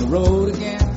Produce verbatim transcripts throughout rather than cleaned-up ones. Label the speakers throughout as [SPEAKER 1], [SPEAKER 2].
[SPEAKER 1] the road again.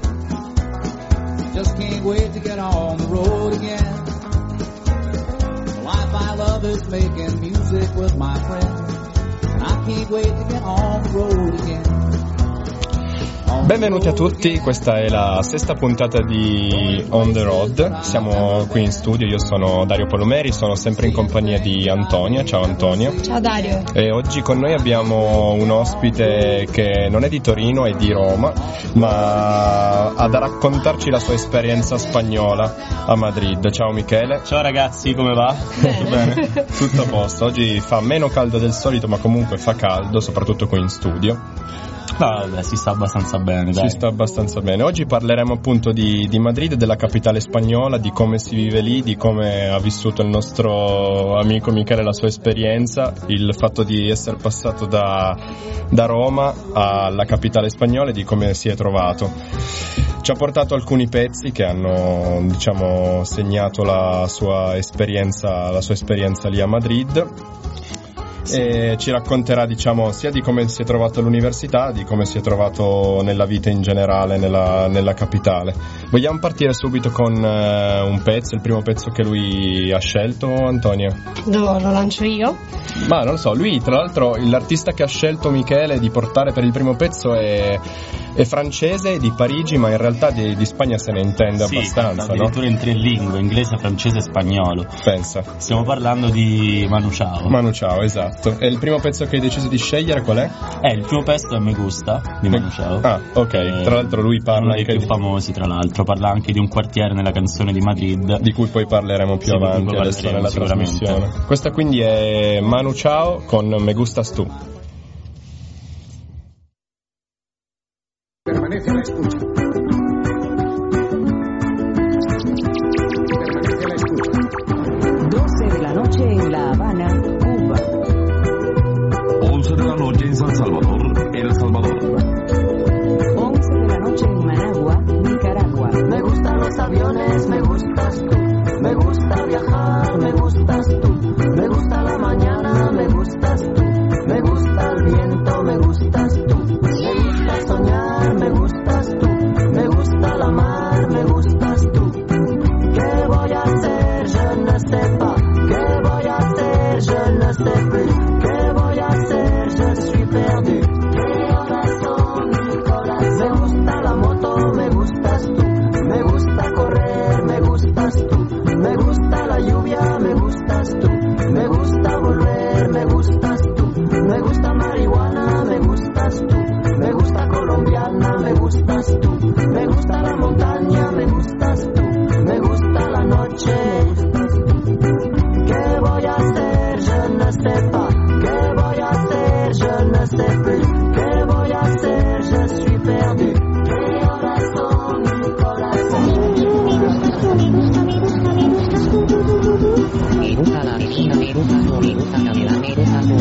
[SPEAKER 1] Just can't wait to get on the road again. The life I love is making music with my friends, and I can't wait to get on the road again.
[SPEAKER 2] Benvenuti a tutti, questa è la sesta puntata di On The Road. Siamo qui in studio, io sono Dario Palomeri, sono sempre in compagnia di Antonia. Ciao Antonia.
[SPEAKER 3] Ciao Dario.
[SPEAKER 2] E oggi con noi abbiamo un ospite che non è di Torino, è di Roma, ma ha da raccontarci la sua esperienza spagnola a Madrid. Ciao Michele.
[SPEAKER 4] Ciao ragazzi, come va?
[SPEAKER 2] Tutto bene? Tutto a posto. Oggi fa meno caldo del solito, ma comunque fa caldo, soprattutto qui in studio.
[SPEAKER 4] No, vabbè, si sta abbastanza bene, dai.
[SPEAKER 2] Si sta abbastanza bene. Oggi parleremo appunto di, di Madrid, della capitale spagnola, di come si vive lì, di come ha vissuto il nostro amico Michele la sua esperienza, il fatto di essere passato da, da Roma alla capitale spagnola e di come si è trovato. Ci ha portato alcuni pezzi che hanno, diciamo, segnato la sua esperienza, la sua esperienza lì a Madrid. E ci racconterà, diciamo, sia di come si è trovato all'università, di come si è trovato nella vita in generale nella, nella capitale. Vogliamo partire subito con uh, un pezzo, il primo pezzo che lui ha scelto, Antonia?
[SPEAKER 3] No, lo lancio io.
[SPEAKER 2] Ma non lo so, lui tra l'altro l'artista che ha scelto Michele di portare per il primo pezzo è, è francese, di Parigi, ma in realtà di, di Spagna se ne intende
[SPEAKER 4] sì,
[SPEAKER 2] abbastanza,
[SPEAKER 4] addirittura
[SPEAKER 2] no?
[SPEAKER 4] in tre lingue, inglese, francese e spagnolo.
[SPEAKER 2] Pensa.
[SPEAKER 4] Stiamo parlando di Manu Chao.
[SPEAKER 2] Manu Chao, esatto. E il primo pezzo che hai deciso di scegliere qual è?
[SPEAKER 4] Eh, il primo pezzo è Me Gusta di Manu Chao.
[SPEAKER 2] Ah, ok.
[SPEAKER 4] Eh,
[SPEAKER 2] tra l'altro lui parla
[SPEAKER 4] uno dei
[SPEAKER 2] anche
[SPEAKER 4] più
[SPEAKER 2] di...
[SPEAKER 4] famosi, tra l'altro, parla anche di un quartiere nella canzone di Madrid,
[SPEAKER 2] di cui poi parleremo più
[SPEAKER 4] sì,
[SPEAKER 2] avanti adesso nella trasmissione. Questa quindi è Manu Chao con Me Gustas Tu.
[SPEAKER 5] Permanece a la escucha. Permanece a la escucha.
[SPEAKER 6] doce de la noche en La Habana, Cuba.
[SPEAKER 7] once de la noche en San Salvador, El Salvador.
[SPEAKER 6] once de la noche en Managua, Nicaragua.
[SPEAKER 8] Me gustan los aviones, me gustas tú. Me gusta viajar, me gustas tú. Me gusta la mañana, me gustas tú. Me gusta el viento, me gustas tú. Me gusta soñar, me gustas tú. Me gusta la mar, me gustas tú. ¿Qué voy a hacer? Je ne sais pas. ¿Qué voy a hacer? Je ne sais plus. ¿Qué voy a hacer? Je suis perdu. ¿Qué horas son, mi corazón? Me gusta la moto, me gustas tú. Me gusta correr, me gustas tú. Me gusta la lluvia, me gustas tú. Me gusta volver, me gustas tú. Me gusta marihuana, me gustas tú. Me gusta colombiana, me gustas tú. Me gusta la montaña, me gustas tú. Me gusta la noche, me gustas tú. ¿Qué voy a hacer? Je ne sais pas. ¿Qué voy a hacer? Je ne sais plus. ¿Qué voy a hacer? Je suis perdu. ¿Qué horas son, mi corazón?
[SPEAKER 6] Me gusta la vecina, me gusta tú, me gusta Camila, me gusta tú.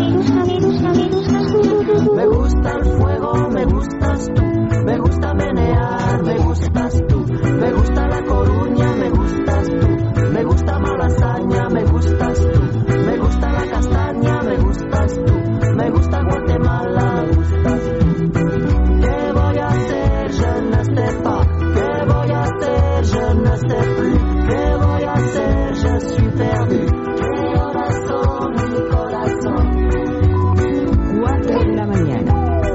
[SPEAKER 8] Me gusta el fuego, me gustas tú. Me gusta menear, me gustas tú. Me gusta La Coruña, me gustas tú. Me gusta Malasaña, me gustas tú. Me gusta la castaña, me gustas tú. Me gusta Guatemala, me gustas tú. ¿Qué voy a hacer? Je ne sais pas. ¿Qué voy a hacer? Je ne sais plus. ¿Qué voy a hacer? Je suis perdu. ¿Qué horas son, mi corazón?
[SPEAKER 6] cuatro de la mañana.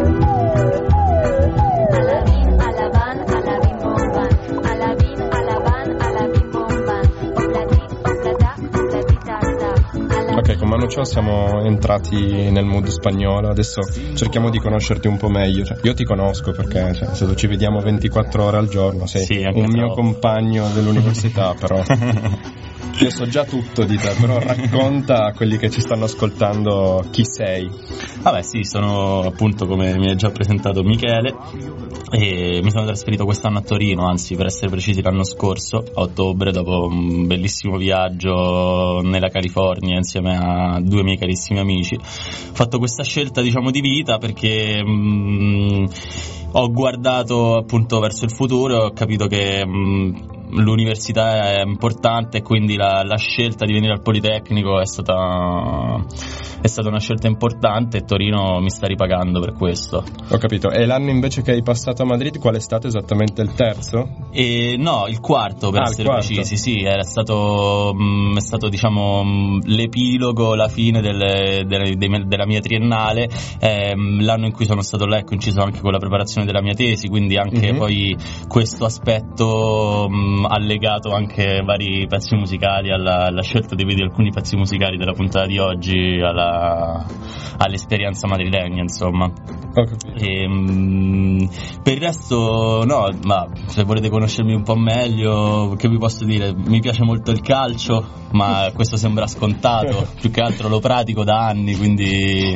[SPEAKER 9] Alabín, alabán, alabín, bombán. Alabín, alabán, alabín, bombán. Obladí, obladá, obladita, da.
[SPEAKER 2] Ok, con Manu Chao siamo entrati nel mood spagnolo, adesso cerchiamo di conoscerti un po' meglio. Cioè, io ti conosco perché cioè, se ci vediamo ventiquattro ore al giorno sei
[SPEAKER 4] sì,
[SPEAKER 2] un mio
[SPEAKER 4] troppo.
[SPEAKER 2] compagno dell'università, però io so già tutto di te, però racconta a quelli che ci stanno ascoltando chi sei.
[SPEAKER 4] Vabbè sì, sono appunto, come mi hai già presentato, Michele, e mi sono trasferito quest'anno a Torino, anzi per essere precisi l'anno scorso, a ottobre, dopo un bellissimo viaggio nella California insieme a due miei carissimi amici. Ho fatto questa scelta, diciamo, di vita perché mh, ho guardato appunto verso il futuro e ho capito che mh, l'università è importante e quindi la, la scelta di venire al Politecnico è stata è stata una scelta importante e Torino mi sta ripagando per questo.
[SPEAKER 2] Ho capito. E l'anno invece che hai passato a Madrid, qual è stato esattamente il terzo?
[SPEAKER 4] E no, il quarto per
[SPEAKER 2] ah,
[SPEAKER 4] essere
[SPEAKER 2] quarto.
[SPEAKER 4] precisi, sì, era stato, mh, è stato diciamo mh, l'epilogo, la fine delle, delle, dei, della mia triennale, ehm, l'anno in cui sono stato là è coinciso anche con la preparazione della mia tesi, quindi anche mm-hmm. poi questo aspetto mh, ha legato anche vari pezzi musicali alla, alla scelta di, di alcuni pezzi musicali della puntata di oggi, alla all'esperienza madrilegna, insomma. E, mh, per il resto no, ma se volete conoscermi un po' meglio, che vi posso dire, mi piace molto il calcio, ma questo sembra scontato, più che altro lo pratico da anni, quindi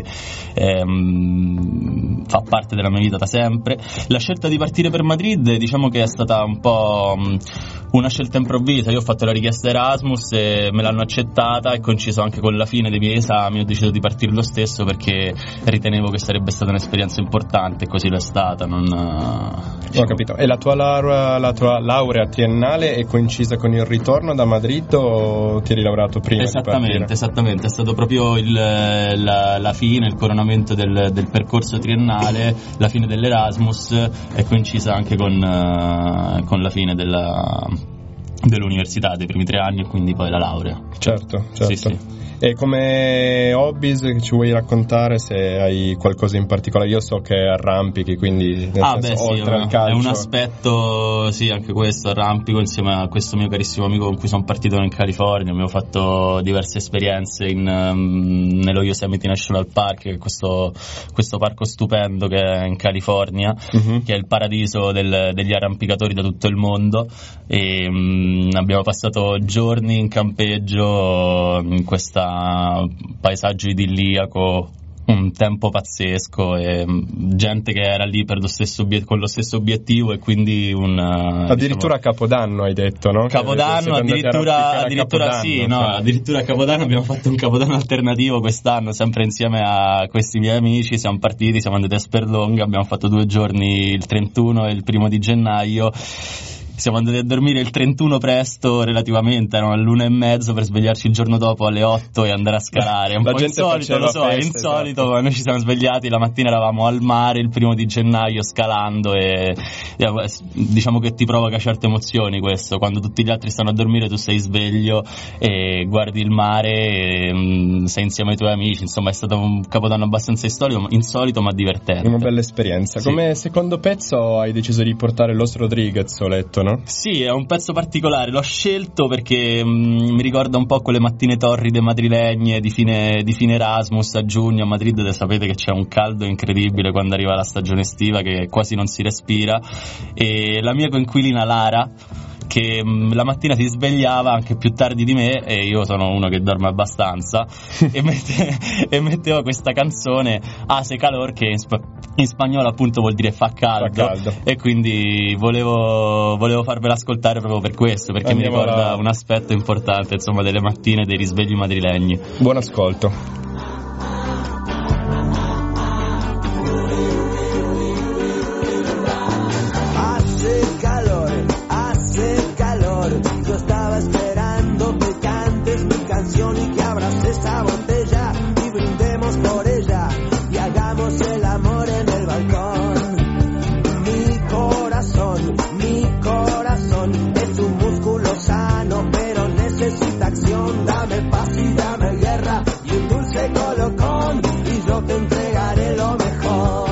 [SPEAKER 4] ehm, fa parte della mia vita da sempre. La scelta di partire per Madrid diciamo che è stata un po' mh, una scelta improvvisa. Io ho fatto la richiesta Erasmus e me l'hanno accettata, e coinciso anche con la fine dei miei esami ho deciso di partire lo stesso perché ritenevo che sarebbe stata un'esperienza importante, e così l'è stata. Non, diciamo...
[SPEAKER 2] Ho capito. E la tua laurea, la tua laurea triennale è coincisa con il ritorno da Madrid o ti eri laureato prima?
[SPEAKER 4] Esattamente, esattamente, è stato proprio il, la, la fine, il coronamento del, del percorso triennale, la fine dell'Erasmus è coincisa anche con, uh, con la fine della, dell'università, dei primi tre anni, e quindi poi la laurea.
[SPEAKER 2] Certo, certo.
[SPEAKER 4] Sì, sì.
[SPEAKER 2] E come hobbies che ci vuoi raccontare, se hai qualcosa in particolare? Io so che arrampichi, quindi nel
[SPEAKER 4] ah,
[SPEAKER 2] senso,
[SPEAKER 4] beh, sì,
[SPEAKER 2] oltre al calcio
[SPEAKER 4] è un aspetto, sì, anche questo, arrampico insieme a questo mio carissimo amico con cui sono partito in California. Abbiamo fatto diverse esperienze in, um, nello Yosemite National Park, che è questo, questo parco stupendo che è in California, uh-huh. che è il paradiso del, degli arrampicatori da tutto il mondo, e um, abbiamo passato giorni in campeggio in questa paesaggio idilliaco, un tempo pazzesco, e gente che era lì per lo stesso obiet- con lo stesso obiettivo, e quindi un
[SPEAKER 2] addirittura diciamo, Capodanno hai detto, no?
[SPEAKER 4] Capodanno, addirittura, addirittura Capodanno, sì, no, cioè. addirittura a Capodanno abbiamo fatto un Capodanno alternativo quest'anno, sempre insieme a questi miei amici. Siamo partiti, siamo andati a Sperlonga, abbiamo fatto due giorni, il trentuno e il primo di gennaio. Siamo andati a dormire il trentuno presto, relativamente, erano all'una e mezzo, per svegliarci il giorno dopo alle otto e andare a scalare. È un
[SPEAKER 2] la
[SPEAKER 4] po'
[SPEAKER 2] gente
[SPEAKER 4] insolito, lo so,
[SPEAKER 2] feste,
[SPEAKER 4] è insolito,
[SPEAKER 2] esatto.
[SPEAKER 4] Ma noi ci siamo svegliati, la mattina eravamo al mare il primo di gennaio scalando, e diciamo che ti provoca certe emozioni questo, quando tutti gli altri stanno a dormire tu sei sveglio e guardi il mare e mh, sei insieme ai tuoi amici. Insomma, è stato un Capodanno abbastanza insolito, insolito ma divertente.
[SPEAKER 2] Una bella esperienza.
[SPEAKER 4] Sì.
[SPEAKER 2] Come secondo pezzo hai deciso di portare Los Rodriguez, ho letto, no?
[SPEAKER 4] Sì, è un pezzo particolare, l'ho scelto perché mh, mi ricorda un po' quelle mattine torride madrilegne di fine, di fine Erasmus a giugno. A Madrid sapete che c'è un caldo incredibile quando arriva la stagione estiva, che quasi non si respira, e la mia coinquilina Lara, che mh, la mattina si svegliava anche più tardi di me, e io sono uno che dorme abbastanza, e, mette, e metteva questa canzone Hace Calor, che in, sp- in spagnolo appunto vuol dire fa caldo,
[SPEAKER 2] fa caldo.
[SPEAKER 4] E quindi volevo, volevo farvela ascoltare proprio per questo, perché Andiamo mi ricorda là. un aspetto importante, insomma, delle mattine, dei risvegli madrilegni.
[SPEAKER 2] Buon ascolto.
[SPEAKER 8] Yo estaba esperando que cantes mi canción y que abras esta botella y brindemos por ella y hagamos el amor en el balcón. Mi corazón, mi corazón es un músculo sano, pero necesita acción. Dame paz y dame guerra y un dulce colocón, y yo te entregaré lo mejor.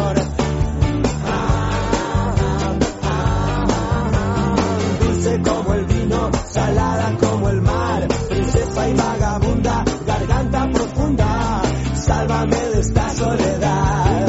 [SPEAKER 8] Como el vino, salada como el mar, princesa y vagabunda, garganta profunda, sálvame de esta soledad.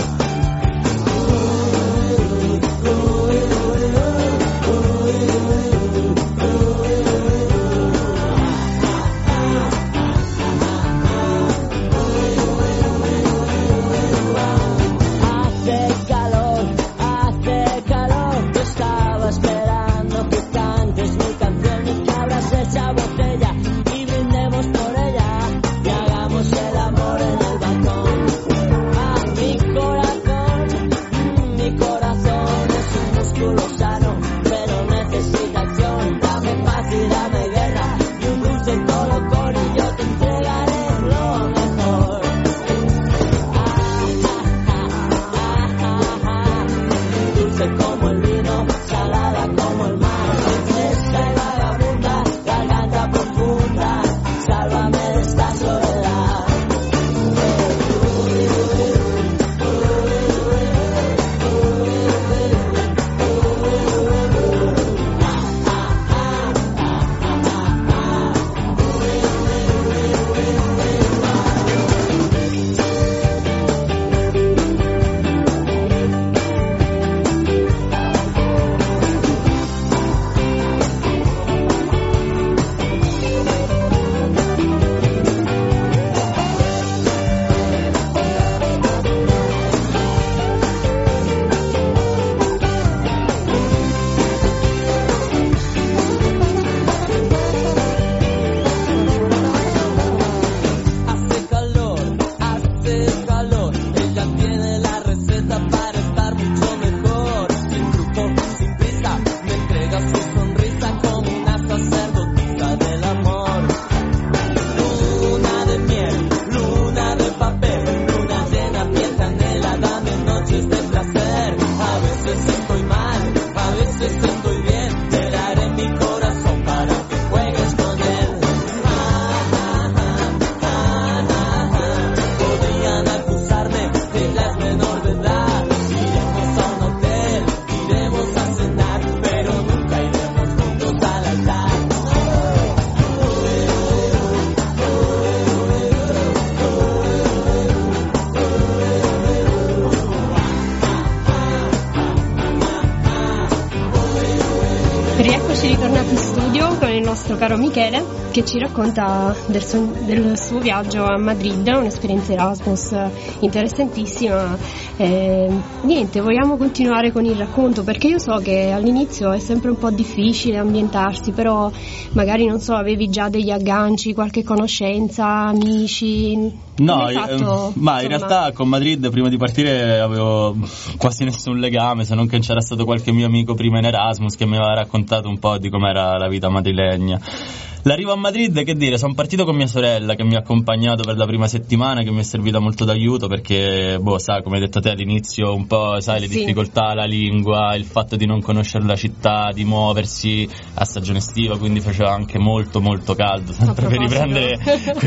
[SPEAKER 3] nostro caro Michele, che ci racconta del suo, del suo viaggio a Madrid, un'esperienza Erasmus interessantissima. Eh, niente, vogliamo continuare con il racconto, perché io so che all'inizio è sempre un po' difficile ambientarsi, però magari, non so, avevi già degli agganci, qualche conoscenza, amici?
[SPEAKER 4] No,
[SPEAKER 3] Come hai fatto,
[SPEAKER 4] eh, ma
[SPEAKER 3] insomma?
[SPEAKER 4] in realtà con Madrid prima di partire avevo quasi nessun legame, se non che c'era stato qualche mio amico prima in Erasmus che mi aveva raccontato un po' di com'era la vita madrilegna. L'arrivo a Madrid, che dire, sono partito con mia sorella che mi ha accompagnato per la prima settimana, che mi è servita molto d'aiuto perché, boh, sai, come hai detto te all'inizio, un po', sai, le
[SPEAKER 3] Sì.
[SPEAKER 4] difficoltà, la lingua, il fatto di non conoscere la città, di muoversi a stagione estiva, quindi faceva anche molto molto caldo, sempre per riprendere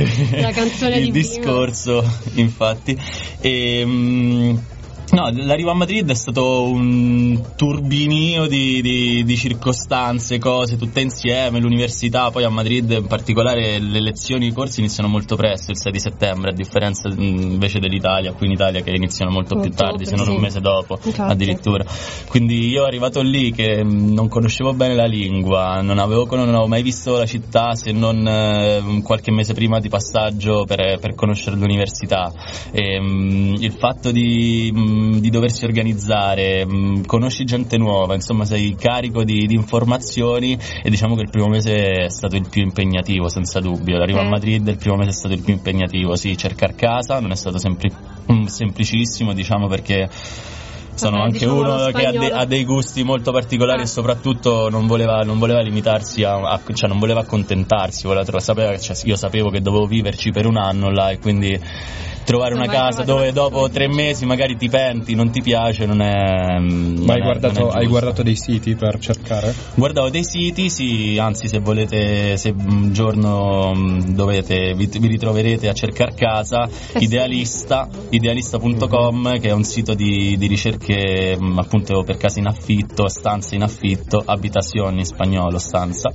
[SPEAKER 3] la canzone
[SPEAKER 4] il
[SPEAKER 3] di
[SPEAKER 4] discorso, infatti. E, mm, no, l'arrivo a Madrid è stato un turbinio di, di, di circostanze, cose tutte insieme, l'università, poi a Madrid in particolare le lezioni, i corsi iniziano molto presto, il sei di settembre, a differenza mh, invece dell'Italia, qui in Italia che iniziano molto più
[SPEAKER 3] Ottobre,
[SPEAKER 4] tardi, se non
[SPEAKER 3] sì.
[SPEAKER 4] un mese dopo.
[SPEAKER 3] Infatti.
[SPEAKER 4] Addirittura. Quindi io arrivato lì che mh, non conoscevo bene la lingua, non avevo, non avevo mai visto la città se non eh, qualche mese prima di passaggio per, per conoscere l'università. E, mh, il fatto di, mh, di doversi organizzare, mh, conosci gente nuova, insomma sei carico di, di informazioni, e diciamo che il primo mese è stato il più impegnativo, senza dubbio. L'arrivo
[SPEAKER 3] Eh.
[SPEAKER 4] a Madrid il primo mese è stato il più impegnativo, sì, cercare casa non è stato sempli- mh, semplicissimo, diciamo, perché sono
[SPEAKER 3] Vabbè,
[SPEAKER 4] anche
[SPEAKER 3] diciamo
[SPEAKER 4] uno
[SPEAKER 3] lo
[SPEAKER 4] che ha, de-
[SPEAKER 3] spagnolo.
[SPEAKER 4] ha dei gusti molto particolari
[SPEAKER 3] Ah.
[SPEAKER 4] e soprattutto non voleva, non voleva limitarsi a, a- cioè non voleva accontentarsi, voleva trovare, sapeva che, cioè, io sapevo che dovevo viverci per un anno là, e quindi trovare una
[SPEAKER 3] Insomma, hai
[SPEAKER 4] casa
[SPEAKER 3] trovato
[SPEAKER 4] dove
[SPEAKER 3] una
[SPEAKER 4] dopo tre
[SPEAKER 3] soluzione.
[SPEAKER 4] mesi magari ti penti, non ti piace, non è. non
[SPEAKER 2] Ma hai
[SPEAKER 4] è-
[SPEAKER 2] guardato,
[SPEAKER 4] non è
[SPEAKER 2] hai
[SPEAKER 4] giusto.
[SPEAKER 2] guardato dei siti per cercare?
[SPEAKER 4] Guardavo dei siti, sì, anzi se volete, se un giorno mh, dovete, vi, vi ritroverete a cercare casa, Idealista, idealista punto com, che è un sito di, di ricerche mh, appunto per case in affitto, stanze in affitto, abitazioni in spagnolo, stanza,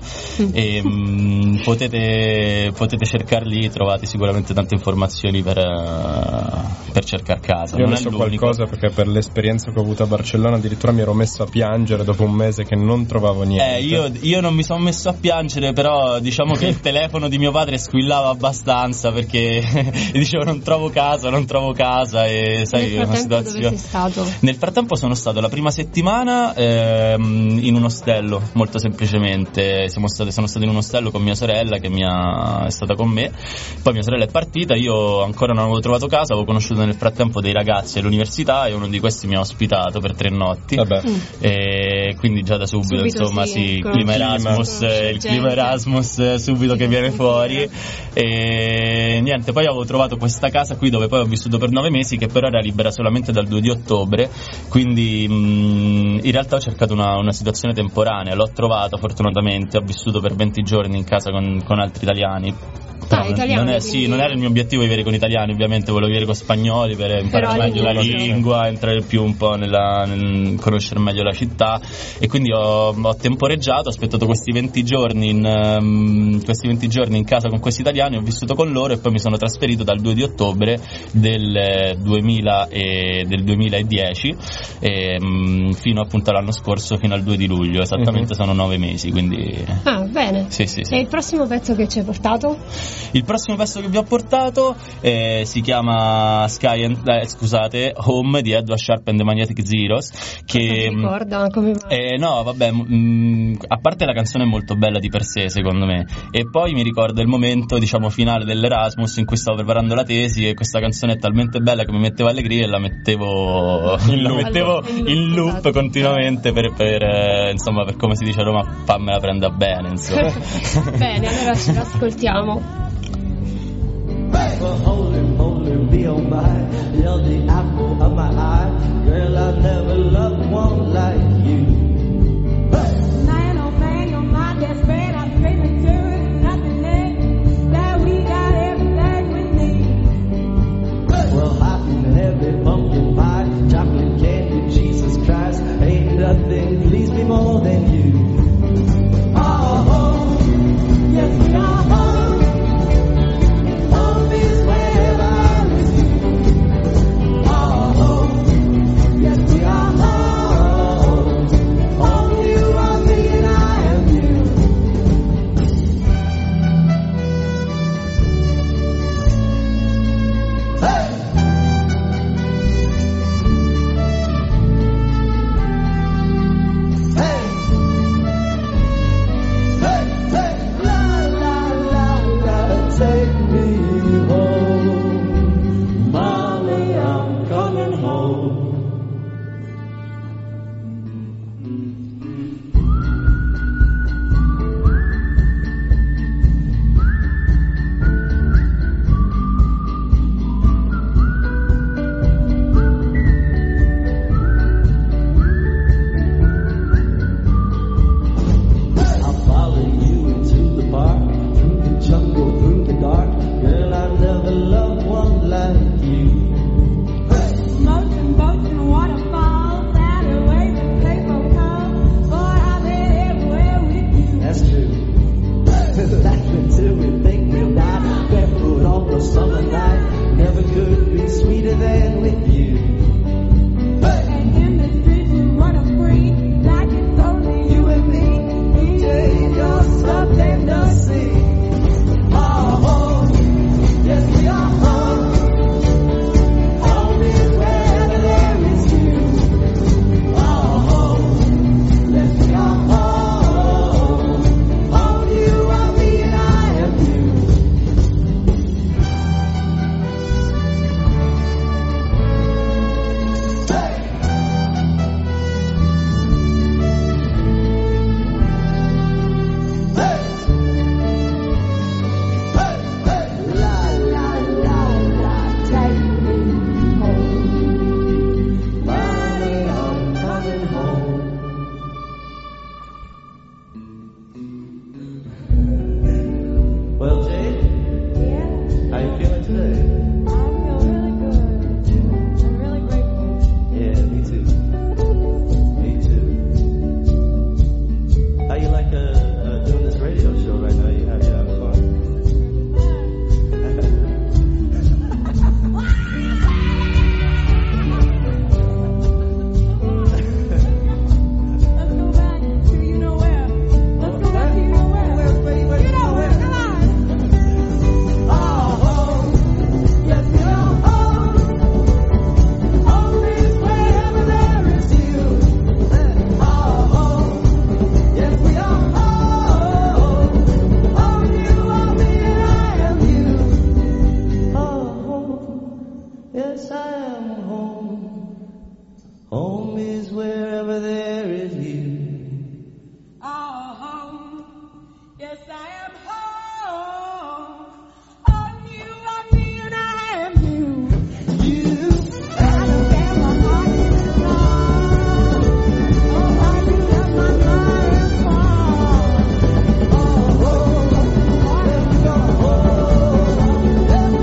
[SPEAKER 4] e mh, potete, potete cercarli, trovate sicuramente tante informazioni per, uh, per cercare casa.
[SPEAKER 2] Io
[SPEAKER 4] Non
[SPEAKER 2] ne
[SPEAKER 4] è
[SPEAKER 2] so
[SPEAKER 4] l'unico.
[SPEAKER 2] qualcosa perché per l'esperienza che ho avuto a Barcellona addirittura mi ero messo a piangere dopo un mese che non trovavo niente.
[SPEAKER 4] Eh, io, io non mi sono messo a piangere, però diciamo che il telefono di mio padre squillava abbastanza perché dicevo non trovo casa, non trovo casa, e sai,
[SPEAKER 3] Nel
[SPEAKER 4] è una
[SPEAKER 3] frattempo dove
[SPEAKER 4] situazione.
[SPEAKER 3] sei stato?
[SPEAKER 4] Nel frattempo sono stato la prima settimana ehm, in un ostello, molto semplicemente. Siamo stati, sono stato in un ostello con mia sorella che mi ha, è stata con me. Poi mia sorella è partita, io ancora non avevo trovato casa, avevo conosciuto nel frattempo dei ragazzi all'università e uno di questi mi ha ospitato per tre notti.
[SPEAKER 2] Vabbè.
[SPEAKER 4] E quindi già da subito,
[SPEAKER 3] Subito
[SPEAKER 4] insomma,
[SPEAKER 3] sì,
[SPEAKER 4] sì, il
[SPEAKER 3] conosci-
[SPEAKER 4] clima Erasmus,
[SPEAKER 3] conosci
[SPEAKER 4] eh, il
[SPEAKER 3] gente.
[SPEAKER 4] clima Erasmus eh, subito che viene fuori. E niente, poi avevo trovato questa casa qui dove poi ho vissuto per nove mesi, che però era libera solamente dal due di ottobre, quindi mh, in realtà ho cercato una, una situazione temporanea, l'ho trovata fortunatamente, ho vissuto per venti giorni in casa con, con altri italiani. Però
[SPEAKER 3] Ah, italiano,
[SPEAKER 4] non, è,
[SPEAKER 3] quindi-
[SPEAKER 4] sì, non era il mio obiettivo vivere con italiani, ovviamente volevo vivere con spagnoli per imparare
[SPEAKER 3] Però
[SPEAKER 4] meglio la
[SPEAKER 3] all'inizio-
[SPEAKER 4] lingua, entrare più un po' nella, nel conoscere meglio la città, e quindi ho, ho temporeggiato, ho aspettato questi venti giorni in, um, questi venti giorni in casa con questi italiani, ho vissuto con loro e poi mi sono trasferito dal due di ottobre del, eh, duemila e, del duemiladieci e, um, fino appunto all'anno scorso, fino al due di luglio, esattamente.
[SPEAKER 2] Mhm.
[SPEAKER 4] Sono nove mesi, quindi
[SPEAKER 3] Ah, bene.
[SPEAKER 4] sì, sì, sì.
[SPEAKER 3] E il prossimo pezzo che ci hai portato?
[SPEAKER 4] Il prossimo pezzo che vi ho portato eh, si chiama Sky and, eh, scusate, Home di Edward Sharpe and the Magnetic Zeros, che
[SPEAKER 3] Non mi ricorda come...
[SPEAKER 4] eh, no, vabbè, mh, a parte la canzone è molto bella di per sé, secondo me, e poi mi ricordo il momento, diciamo, finale dell'Erasmus in cui stavo preparando la tesi, e questa canzone è talmente bella che mi metteva allegria e la mettevo
[SPEAKER 2] In
[SPEAKER 4] la
[SPEAKER 2] loop.
[SPEAKER 4] mettevo
[SPEAKER 3] In loop,
[SPEAKER 4] in loop
[SPEAKER 3] esatto.
[SPEAKER 4] continuamente per, per eh, insomma, per come si dice a Roma, fammela prenda bene, insomma.
[SPEAKER 3] Bene, allora ce l'ascoltiamo.
[SPEAKER 8] Well, holy, holy, be oh my, you're the apple of my eye. Girl, I never loved one like you.
[SPEAKER 10] Man, oh man, you're my best friend. I'm dreaming there is nothing there, that we got everything we need.
[SPEAKER 8] Well, hot and heavy pumpkin pie, chocolate candy, Jesus Christ, ain't nothing please me more than you. Oh, oh, yes we are home. Home is where I with you. Oh, oh, yes we are home. Home you are
[SPEAKER 11] you feeling today?
[SPEAKER 10] I feel really good. I'm really grateful.
[SPEAKER 11] Yeah, me too. Me too. How you like uh, uh, doing this radio show right now? You have, you having fun?
[SPEAKER 10] Let's go back to you know where. Let's go back to you know where. You know where, come on.
[SPEAKER 8] Oh, home, yes, we are home. Home is wherever there is you. Oh, home, yes, we are home. Home, you are me and I am you.
[SPEAKER 11] Oh, home. Yes, I am home. Home is wherever there is you.
[SPEAKER 10] Oh, home. Yes, I am home. Home, you are me and I am you.
[SPEAKER 8] You,
[SPEAKER 10] I understand my heart is strong. Oh, how you left my mind is strong.
[SPEAKER 8] oh, home, yes, we are home. Yes,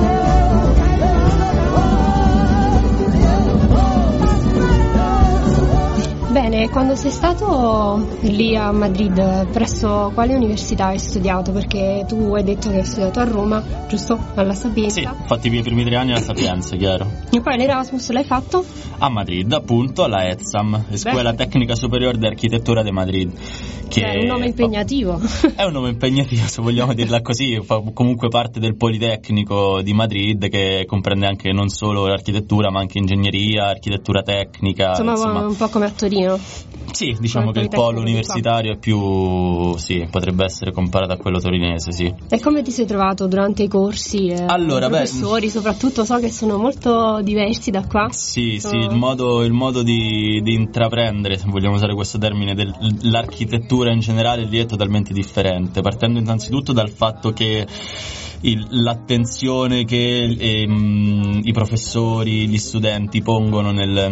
[SPEAKER 3] Bene, quando sei stato lì a Madrid, presso quale università hai studiato? Perché tu hai detto che hai studiato a Roma, giusto? Alla Sapienza.
[SPEAKER 4] Sì, ho fatto i miei primi tre anni alla Sapienza, chiaro.
[SPEAKER 3] E poi l'Erasmus l'hai fatto?
[SPEAKER 4] A Madrid, appunto, alla ETSAM, Scuola Tecnica Superior de Architettura de Madrid. Che
[SPEAKER 3] È un nome impegnativo.
[SPEAKER 4] È un nome impegnativo, se vogliamo dirla così, fa comunque parte del Politecnico di Madrid, che comprende anche non solo l'architettura ma anche ingegneria, architettura tecnica.
[SPEAKER 3] Insomma,
[SPEAKER 4] insomma.
[SPEAKER 3] un po' come a Torino.
[SPEAKER 4] Sì, diciamo
[SPEAKER 3] Come
[SPEAKER 4] che il
[SPEAKER 3] Politecnico
[SPEAKER 4] polo
[SPEAKER 3] di
[SPEAKER 4] universitario è più, sì, potrebbe essere comparato a quello torinese, sì.
[SPEAKER 3] E come ti sei trovato durante i corsi? Eh,
[SPEAKER 4] Allora,
[SPEAKER 3] i
[SPEAKER 4] beh-
[SPEAKER 3] professori, soprattutto so che sono molto diversi da qua.
[SPEAKER 4] Sì,
[SPEAKER 3] Sono-
[SPEAKER 4] sì, il modo, il modo di, di intraprendere, se vogliamo usare questo termine, dell'architettura in generale lì è totalmente differente, partendo innanzitutto dal fatto che il- l'attenzione che ehm, i professori, gli studenti pongono nel,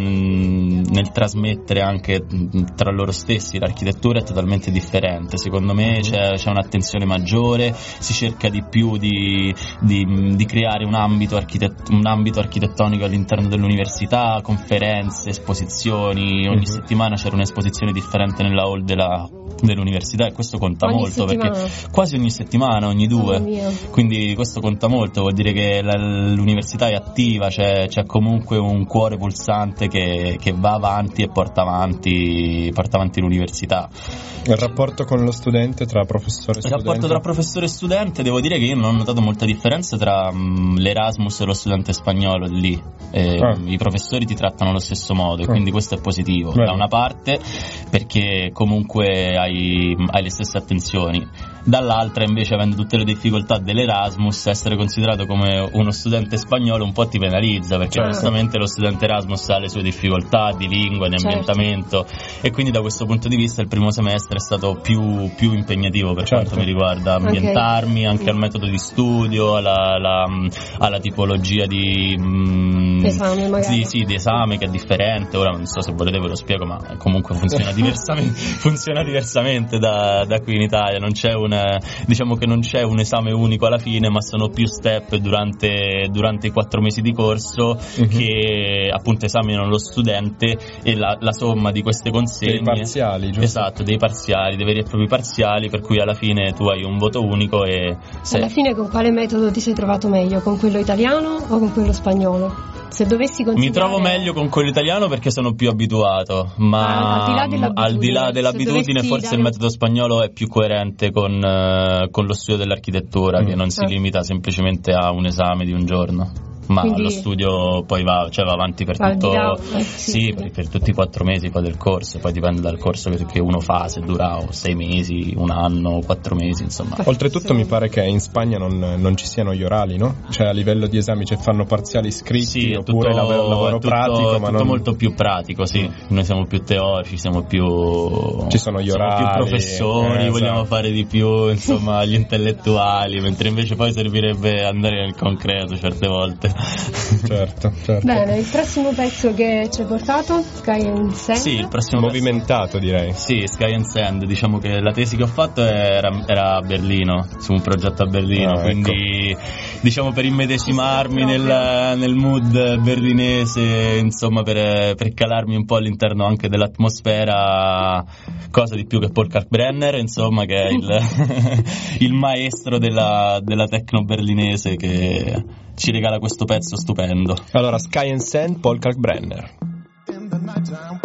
[SPEAKER 4] nel trasmettere anche tra loro stessi l'architettura è totalmente differente. Secondo me c'è, c'è un'attenzione maggiore, si cerca di più di, di, di creare un ambito, architet- un ambito architettonico all'interno dell'università, conferenze, esposizioni, ogni settimana c'era un'esposizione differente nella hall della, dell'università e questo conta
[SPEAKER 3] Ogni
[SPEAKER 4] molto
[SPEAKER 3] settimana?
[SPEAKER 4] perché quasi ogni settimana, ogni due,
[SPEAKER 3] Mamma mia.
[SPEAKER 4] quindi questo conta molto, vuol dire che la- l'università è attiva, c'è, c'è comunque un cuore pulsante che, che va avanti e porta avanti, porta avanti l'università.
[SPEAKER 2] Il rapporto con lo studente, tra professore e
[SPEAKER 4] Il
[SPEAKER 2] studente?
[SPEAKER 4] rapporto tra professore e studente, devo dire che io non ho notato molta differenza tra mh, l'Erasmus e lo studente spagnolo lì. Eh,
[SPEAKER 2] Ah.
[SPEAKER 4] I professori ti trattano allo stesso modo e
[SPEAKER 2] Ah.
[SPEAKER 4] quindi questo è positivo.
[SPEAKER 2] Bene.
[SPEAKER 4] Da una parte perché comunque hai, hai le stesse attenzioni, dall'altra invece, avendo tutte le difficoltà dell'Erasmus, essere considerato come uno studente spagnolo un po' ti penalizza, perché
[SPEAKER 2] Certo.
[SPEAKER 4] giustamente lo studente Erasmus ha le sue difficoltà di lingua, di
[SPEAKER 3] Certo.
[SPEAKER 4] ambientamento e quindi da questo punto di vista il primo semestre è stato più, più impegnativo per
[SPEAKER 2] Certo.
[SPEAKER 4] quanto mi riguarda, ambientarmi anche al metodo di studio, alla, alla, alla tipologia di mm,
[SPEAKER 3] Esame, magari.
[SPEAKER 4] sì, sì, di esame che è differente. Ora non so se volete ve lo spiego, ma comunque funziona diversamente funziona diversamente da, da qui in Italia. Non c'è un, diciamo che non c'è un esame unico alla fine, ma sono più step durante, durante i quattro mesi di corso
[SPEAKER 2] Mhm.
[SPEAKER 4] che appunto esaminano lo studente e la, la somma di queste consegne.
[SPEAKER 2] Dei parziali, giusto?
[SPEAKER 4] Esatto, dei parziali, dei veri e propri parziali, per cui alla fine tu hai un voto unico e se-
[SPEAKER 3] Alla fine con quale metodo ti sei trovato meglio? Con quello italiano o con quello spagnolo? Se dovessi consigliare...
[SPEAKER 4] mi trovo meglio con quello italiano perché sono più abituato, ma
[SPEAKER 3] Ah, al di là dell'abitudine,
[SPEAKER 4] al di là
[SPEAKER 3] se
[SPEAKER 4] dell'abitudine
[SPEAKER 3] dovessi
[SPEAKER 4] forse
[SPEAKER 3] dare-
[SPEAKER 4] il metodo spagnolo è più coerente con, eh, con lo studio dell'architettura,
[SPEAKER 2] Mm.
[SPEAKER 4] che non si
[SPEAKER 3] Ah.
[SPEAKER 4] limita semplicemente a un esame di un giorno, ma
[SPEAKER 3] Quindi-
[SPEAKER 4] lo studio poi va, cioè va avanti per
[SPEAKER 3] Al di
[SPEAKER 4] tutto
[SPEAKER 3] là- eh, sì,
[SPEAKER 4] sì,
[SPEAKER 3] sì.
[SPEAKER 4] Per, per tutti i quattro mesi poi del corso, poi dipende dal corso che, che uno fa, se dura o sei mesi, un anno, quattro mesi, insomma.
[SPEAKER 2] Oltretutto mi pare che in Spagna non, non ci siano gli orali, no? Cioè a livello di esami, cioè fanno parziali scritti
[SPEAKER 4] Sì, è
[SPEAKER 2] oppure
[SPEAKER 4] tutto,
[SPEAKER 2] lavoro, lavoro
[SPEAKER 4] è tutto,
[SPEAKER 2] pratico,
[SPEAKER 4] è
[SPEAKER 2] ma
[SPEAKER 4] tutto
[SPEAKER 2] non...
[SPEAKER 4] molto più pratico, sì. Noi siamo più teorici, siamo più
[SPEAKER 2] Ci sono gli
[SPEAKER 4] siamo
[SPEAKER 2] orali,
[SPEAKER 4] più professori,
[SPEAKER 2] eh,
[SPEAKER 4] vogliamo
[SPEAKER 2] esatto.
[SPEAKER 4] fare di più, insomma, gli intellettuali, mentre invece poi servirebbe andare nel concreto certe volte.
[SPEAKER 2] Certo, certo.
[SPEAKER 3] Bene, il prossimo pezzo che ci hai portato, Sky and Sand.
[SPEAKER 4] Sì, il prossimo
[SPEAKER 2] Movimentato, direi.
[SPEAKER 4] Sì, Sky and Sand, diciamo che la tesi che ho fatto era, era a Berlino, su un progetto a Berlino,
[SPEAKER 2] Ah, ecco.
[SPEAKER 4] quindi diciamo per immedesimarmi nel, nel mood berlinese, insomma per, per calarmi un po' all'interno anche dell'atmosfera, cosa di più che Paul Kalkbrenner, insomma, che è il, il maestro della, della techno berlinese, che ci regala questo pezzo stupendo.
[SPEAKER 2] Allora, Sky and Sand, Paul Kalkbrenner.
[SPEAKER 12] In the nighttime,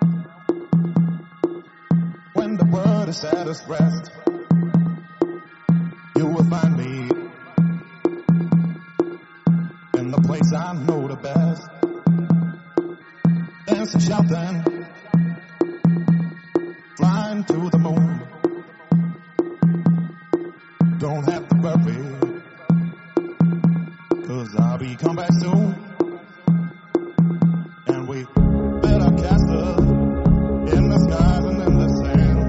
[SPEAKER 12] when the world is at its rest, you will find me in the place I know the best, dancing, shouting, flying to the moon. Don't have to worry, 'cause I'll be come back soon. And we built our castle in the skies and in the sand,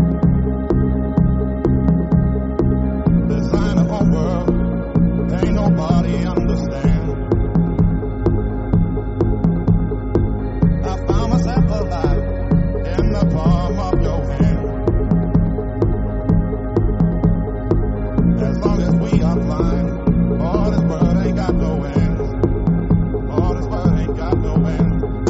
[SPEAKER 12] design a whole world ain't nobody understand. I found myself alive in the palm of your hand. As long as we are flying, all this world ain't got no end. All this world ain't got no end.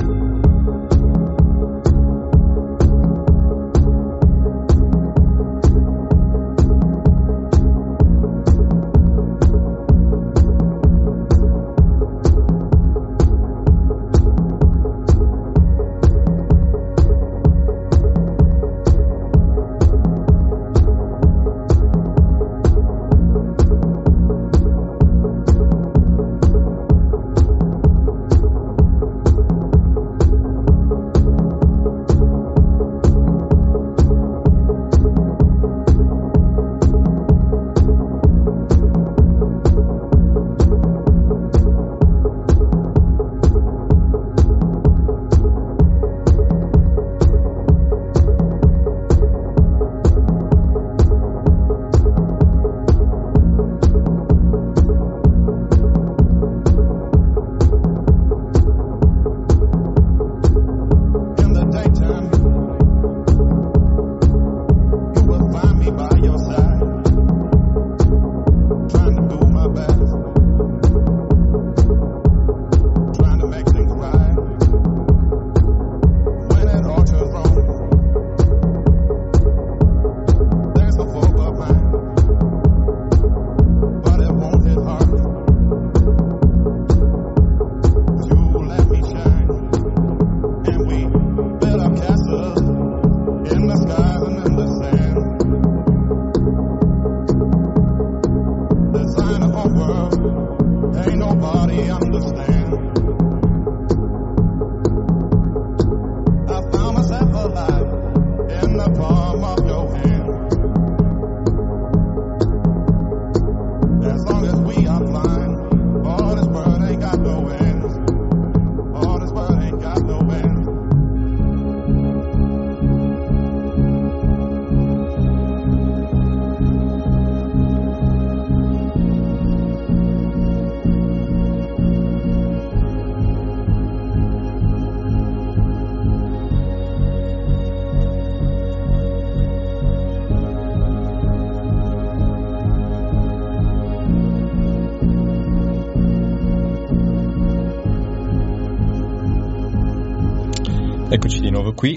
[SPEAKER 2] Eccoci di nuovo qui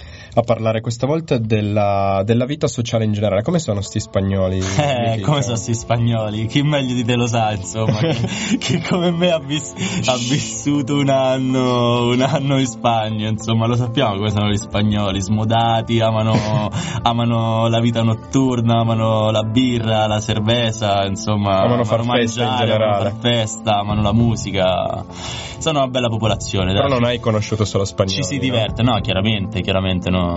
[SPEAKER 2] a parlare questa volta della, della vita sociale in generale. Come sono sti spagnoli?
[SPEAKER 4] Eh, come sono sti spagnoli? Chi meglio di te lo sa, insomma, che, che come me ha, vis- ha vissuto un anno un anno in Spagna, insomma, lo sappiamo come sono gli spagnoli, smodati, amano, amano la vita notturna, amano la birra, la cerveza, insomma,
[SPEAKER 2] amano, amano far mangiare, festa in generale,
[SPEAKER 4] amano far festa, amano la musica. Sono una bella popolazione.
[SPEAKER 2] Però
[SPEAKER 4] dai.
[SPEAKER 2] Non hai conosciuto solo spagnoli.
[SPEAKER 4] Ci si diverte, no, no chiaramente, chiaramente no.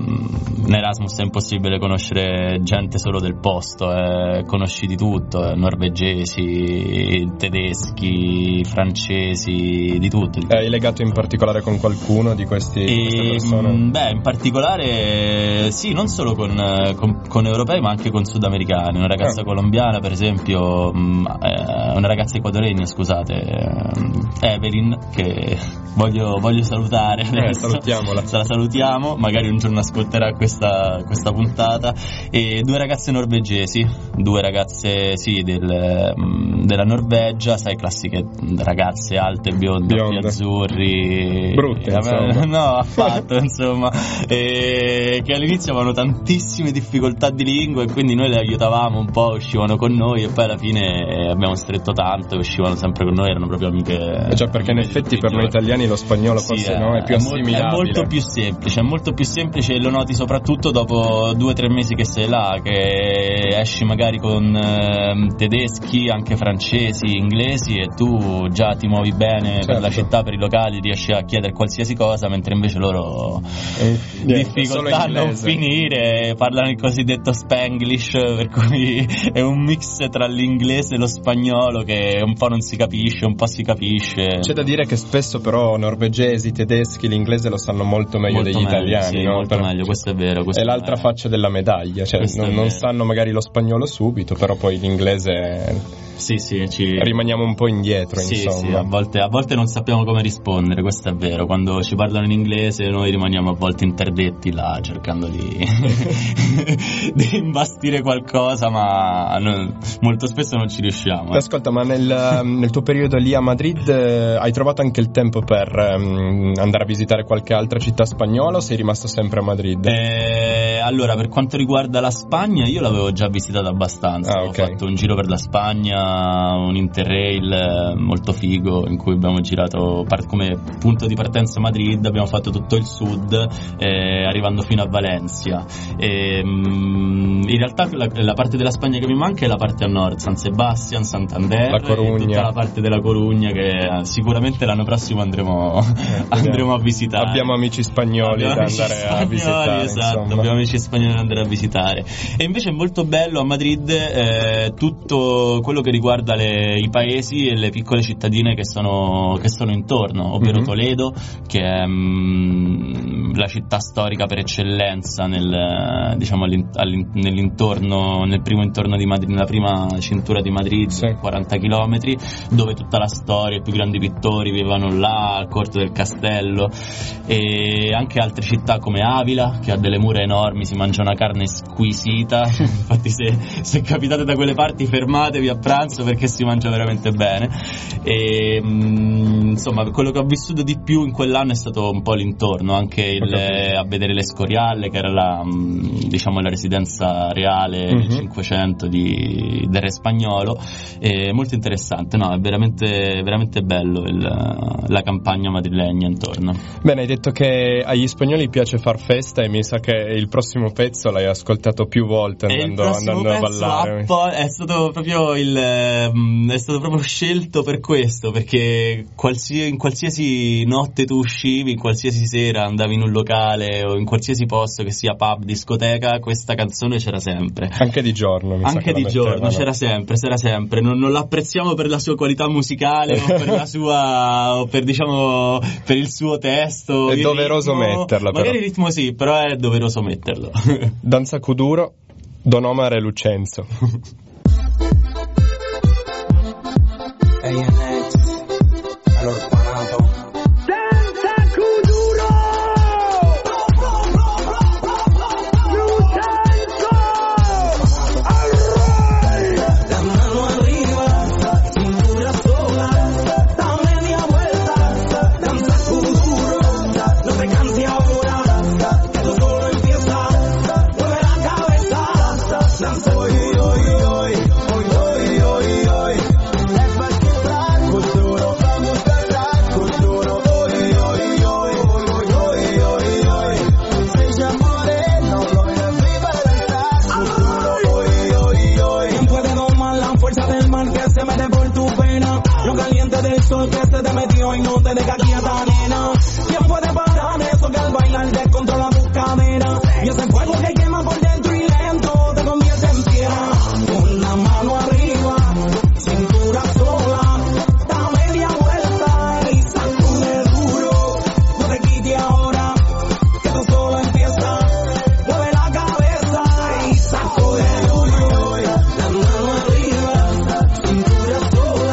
[SPEAKER 4] In Erasmus è impossibile conoscere gente solo del posto, eh, conosci di tutto, eh, norvegesi, tedeschi, francesi, di tutto, di tutto.
[SPEAKER 2] Hai legato in particolare con qualcuno di questi,
[SPEAKER 4] e,
[SPEAKER 2] queste persone?
[SPEAKER 4] Beh, in particolare sì, non solo con, con, con europei ma anche con sudamericani. Una ragazza ah. colombiana per esempio mh, eh, una ragazza equatoriana, scusate, Evelyn, che voglio, voglio salutare adesso.
[SPEAKER 2] Eh, salutiamola.
[SPEAKER 4] La salutiamo, magari un giorno ascolterà questa, questa puntata. E due ragazze norvegesi, due ragazze sì del, della Norvegia, sai, classiche ragazze alte, bionde, occhi azzurri,
[SPEAKER 2] brutte,
[SPEAKER 4] eh,
[SPEAKER 2] insomma.
[SPEAKER 4] no, affatto, insomma, e che all'inizio avevano tantissime difficoltà di lingua e quindi noi le aiutavamo un po', uscivano con noi e poi alla fine abbiamo stretto tanto e uscivano sempre con noi, erano proprio amiche.
[SPEAKER 2] Eh già, perché in effetti per noi italiani lo spagnolo
[SPEAKER 4] sì,
[SPEAKER 2] forse
[SPEAKER 4] è,
[SPEAKER 2] no, è più
[SPEAKER 4] è
[SPEAKER 2] assimilabile.
[SPEAKER 4] È molto più semplice, è molto più semplice e lo noti soprattutto dopo due o tre mesi che sei là, che esci magari con eh, tedeschi, anche francesi, inglesi e tu già ti muovi bene, certo, per la città, per i locali, riesci a chiedere qualsiasi cosa, mentre invece loro
[SPEAKER 2] eh,
[SPEAKER 4] difficoltà a non finire, parlano il cosiddetto Spanglish, per cui è un mix tra l'inglese e lo spagnolo che un po' non si capisce, un po' si capisce.
[SPEAKER 2] C'è da dire che spesso però norvegesi, tedeschi, l'inglese lo sanno molto meglio
[SPEAKER 4] molto
[SPEAKER 2] degli
[SPEAKER 4] meglio,
[SPEAKER 2] italiani,
[SPEAKER 4] sì,
[SPEAKER 2] no?
[SPEAKER 4] molto
[SPEAKER 2] Per...
[SPEAKER 4] meglio, questo è vero. Questo
[SPEAKER 2] è
[SPEAKER 4] è
[SPEAKER 2] l'altra
[SPEAKER 4] vero.
[SPEAKER 2] faccia della medaglia, cioè non, non sanno magari lo spagnolo subito, però poi l'inglese
[SPEAKER 4] sì, sì, ci...
[SPEAKER 2] rimaniamo un po' indietro,
[SPEAKER 4] sì,
[SPEAKER 2] insomma.
[SPEAKER 4] Sì, a volte, a volte non sappiamo come rispondere, questo è vero. Quando ci parlano in inglese noi rimaniamo a volte interdetti là cercando di, di imbastire qualcosa, ma non, molto spesso non ci riusciamo. Eh.
[SPEAKER 2] Ascolta, ma nel, nel tuo periodo lì a Madrid eh, hai trovato anche il tempo per um, andare a visitare qualche altra città spagnola o sei rimasto sempre a Madrid?
[SPEAKER 4] Eh, allora, per quanto riguarda la Spagna, io l'avevo già visitata abbastanza.
[SPEAKER 2] Ah,
[SPEAKER 4] ho
[SPEAKER 2] okay.
[SPEAKER 4] fatto un giro per la Spagna, un interrail molto figo in cui abbiamo girato par- come punto di partenza Madrid, abbiamo fatto tutto il sud eh, arrivando fino a Valencia e, um, in realtà la, la parte della Spagna che mi manca è la parte a nord, San Sebastian, Santander,
[SPEAKER 2] la Corugna,
[SPEAKER 4] e tutta la parte della Corugna che sicuramente l'anno prossimo andremo, eh, andremo a visitare.
[SPEAKER 2] Abbiamo amici spagnoli
[SPEAKER 4] abbiamo
[SPEAKER 2] da
[SPEAKER 4] amici
[SPEAKER 2] andare
[SPEAKER 4] spagnoli,
[SPEAKER 2] a visitare,
[SPEAKER 4] esatto,
[SPEAKER 2] insomma.
[SPEAKER 4] abbiamo amici spagnoli da andare a visitare. E invece è molto bello a Madrid eh, tutto quello che riguarda le, i paesi e le piccole cittadine che sono, che sono intorno, ovvero mm-hmm. Toledo, che è mh, la città storica per eccellenza nel, diciamo, all'in, all'in, nell'intorno, nel primo intorno di Madrid, nella prima cintura di Madrid, sì. quaranta chilometri, dove tutta la storia, i più grandi pittori vivevano là, al Corte del Castello, e anche altre città come Avila, che ha delle mura enormi, si mangia una carne squisita. Infatti se, se capitate da quelle parti fermatevi a pranzo perché si mangia veramente bene. E mh, insomma, quello che ho vissuto di più in quell'anno è stato un po' l'intorno, anche il, okay. a vedere l'Escorial, che era la, mh, diciamo, la residenza reale mm-hmm. nel Cinquecento di, del re spagnolo. È molto interessante, no? È veramente, veramente bello il, la campagna madrilegna intorno.
[SPEAKER 2] Bene, hai detto che agli spagnoli piace far festa e mi sa che il prossimo pezzo l'hai ascoltato più volte andando, andando a ballare.
[SPEAKER 4] A po- è stato proprio il è stato proprio scelto per questo, perché qualsiasi, in qualsiasi notte tu uscivi, in qualsiasi sera andavi in un locale o in qualsiasi posto che sia pub, discoteca, questa canzone c'era sempre.
[SPEAKER 2] Anche di giorno, mi
[SPEAKER 4] Anche
[SPEAKER 2] sa che
[SPEAKER 4] di
[SPEAKER 2] la
[SPEAKER 4] giorno
[SPEAKER 2] mettevano.
[SPEAKER 4] c'era sempre, c'era sempre. Non, non l'apprezziamo per la sua qualità musicale o per la sua o per diciamo per il suo testo.
[SPEAKER 2] È doveroso
[SPEAKER 4] ritmo.
[SPEAKER 2] metterla, però.
[SPEAKER 4] Magari il ritmo sì, però è doveroso metterlo.
[SPEAKER 2] Danza Kuduro, Don Omar e Lucenzo.
[SPEAKER 8] A N X, all'orfanato. Danza Kuduro! Lucenzo! Al rey! La mano arriba, cintura sola, da media vuelta. Danza Kuduro, no te canses ahora, que esto solo empieza. Mueve la cabeza, danza hoy, hoy, hoy, hoy, hoy, hoy, hoy. Del sol que se te metió y no te deja quieta, nena. ¿Quién puede parar eso que al bailar descontrola tu cadera? Y ese fuego que quema por dentro y lento te convierte en piedra. Con la mano arriba, cintura sola, da media vuelta y sacude duro. No te quites ahora, que esto solo empieza. Mueve la cabeza y sacude duro. La mano arriba, cintura sola.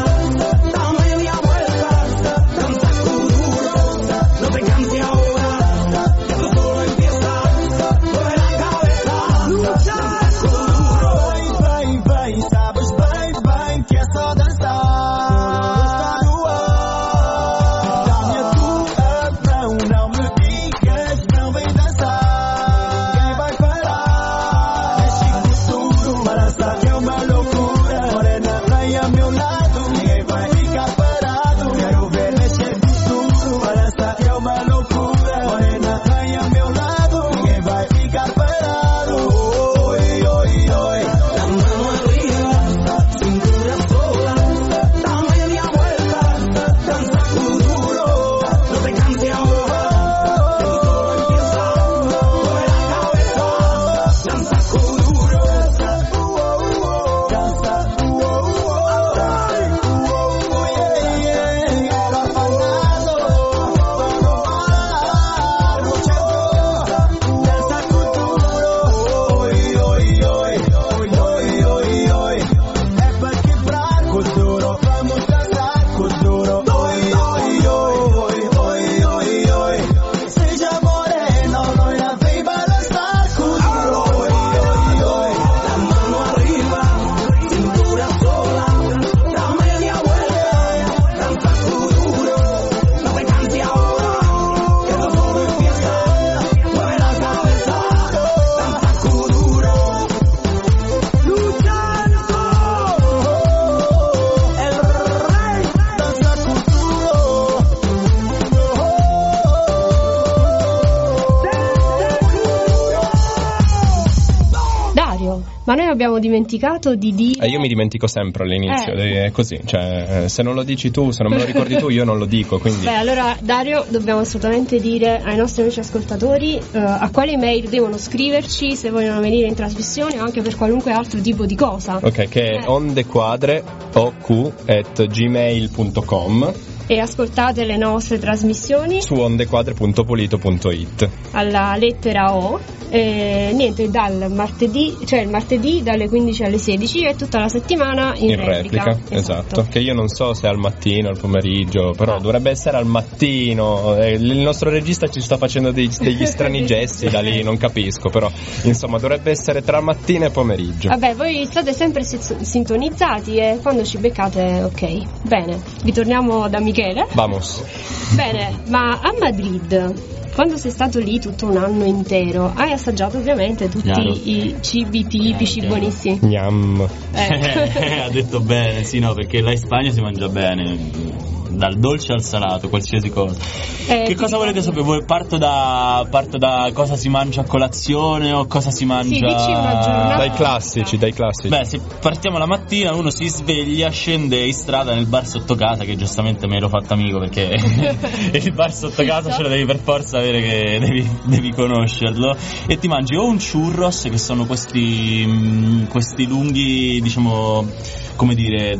[SPEAKER 3] Ma noi abbiamo dimenticato di dire...
[SPEAKER 2] E io mi dimentico sempre all'inizio,
[SPEAKER 3] Eh.
[SPEAKER 2] è così, cioè eh, se non lo dici tu, se non me lo ricordi tu, io non lo dico, quindi...
[SPEAKER 3] Beh, allora Dario, dobbiamo assolutamente dire ai nostri amici ascoltatori eh, a quale email devono scriverci se vogliono venire in trasmissione o anche per qualunque altro tipo di cosa.
[SPEAKER 2] Ok, che è
[SPEAKER 3] Eh.
[SPEAKER 2] ondequadre o q at gmail punto com
[SPEAKER 3] E ascoltate le nostre trasmissioni
[SPEAKER 2] su ondequadre punto polito punto it.
[SPEAKER 3] alla lettera O. E niente, dal martedì, cioè il martedì dalle quindici alle sedici e tutta la settimana in,
[SPEAKER 2] In replica, esatto. Che io non so se è al mattino, al pomeriggio, però dovrebbe essere al mattino. Eh, Il nostro regista ci sta facendo dei- degli strani gesti da lì, non capisco, però insomma dovrebbe essere tra mattina e pomeriggio.
[SPEAKER 3] Vabbè, voi state sempre si- sintonizzati e quando ci beccate, ok. Bene, ritorniamo da Michele.
[SPEAKER 2] Vamos.
[SPEAKER 3] Bene, ma a Madrid, quando sei stato lì tutto un anno intero, hai assaggiato ovviamente tutti
[SPEAKER 4] Chiaro.
[SPEAKER 3] i cibi tipici
[SPEAKER 4] chiaro.
[SPEAKER 3] buonissimi.
[SPEAKER 2] Gnam.
[SPEAKER 3] Eh.
[SPEAKER 4] Ha detto bene, sì, no, perché là in Spagna si mangia bene, dal dolce al salato, qualsiasi cosa.
[SPEAKER 3] Eh,
[SPEAKER 4] Che
[SPEAKER 3] ti
[SPEAKER 4] cosa volete
[SPEAKER 3] ricordi-
[SPEAKER 4] sapere? Voi parto da parto da cosa si mangia a colazione o cosa si mangia?
[SPEAKER 3] Sì, dici una giornata.
[SPEAKER 2] Dai classici, dai classici.
[SPEAKER 4] Beh, se partiamo la mattina, uno si sveglia, scende in strada nel bar sotto casa, che giustamente me l'ho fatto amico perché il bar sotto casa ce lo devi per forza avere, che devi, devi conoscerlo, e ti mangi o un churros, che sono questi mh, questi lunghi, diciamo, come dire,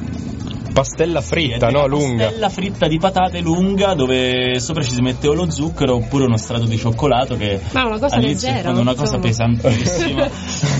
[SPEAKER 2] Pastella fritta,
[SPEAKER 4] è
[SPEAKER 2] no?
[SPEAKER 4] una
[SPEAKER 2] Lunga.
[SPEAKER 4] pastella fritta di patate lunga, dove sopra ci si mette o lo zucchero oppure uno strato di cioccolato, che
[SPEAKER 3] Ma una cosa
[SPEAKER 4] all'inizio
[SPEAKER 3] leggera,
[SPEAKER 4] è una cosa
[SPEAKER 3] insomma.
[SPEAKER 4] pesantissima.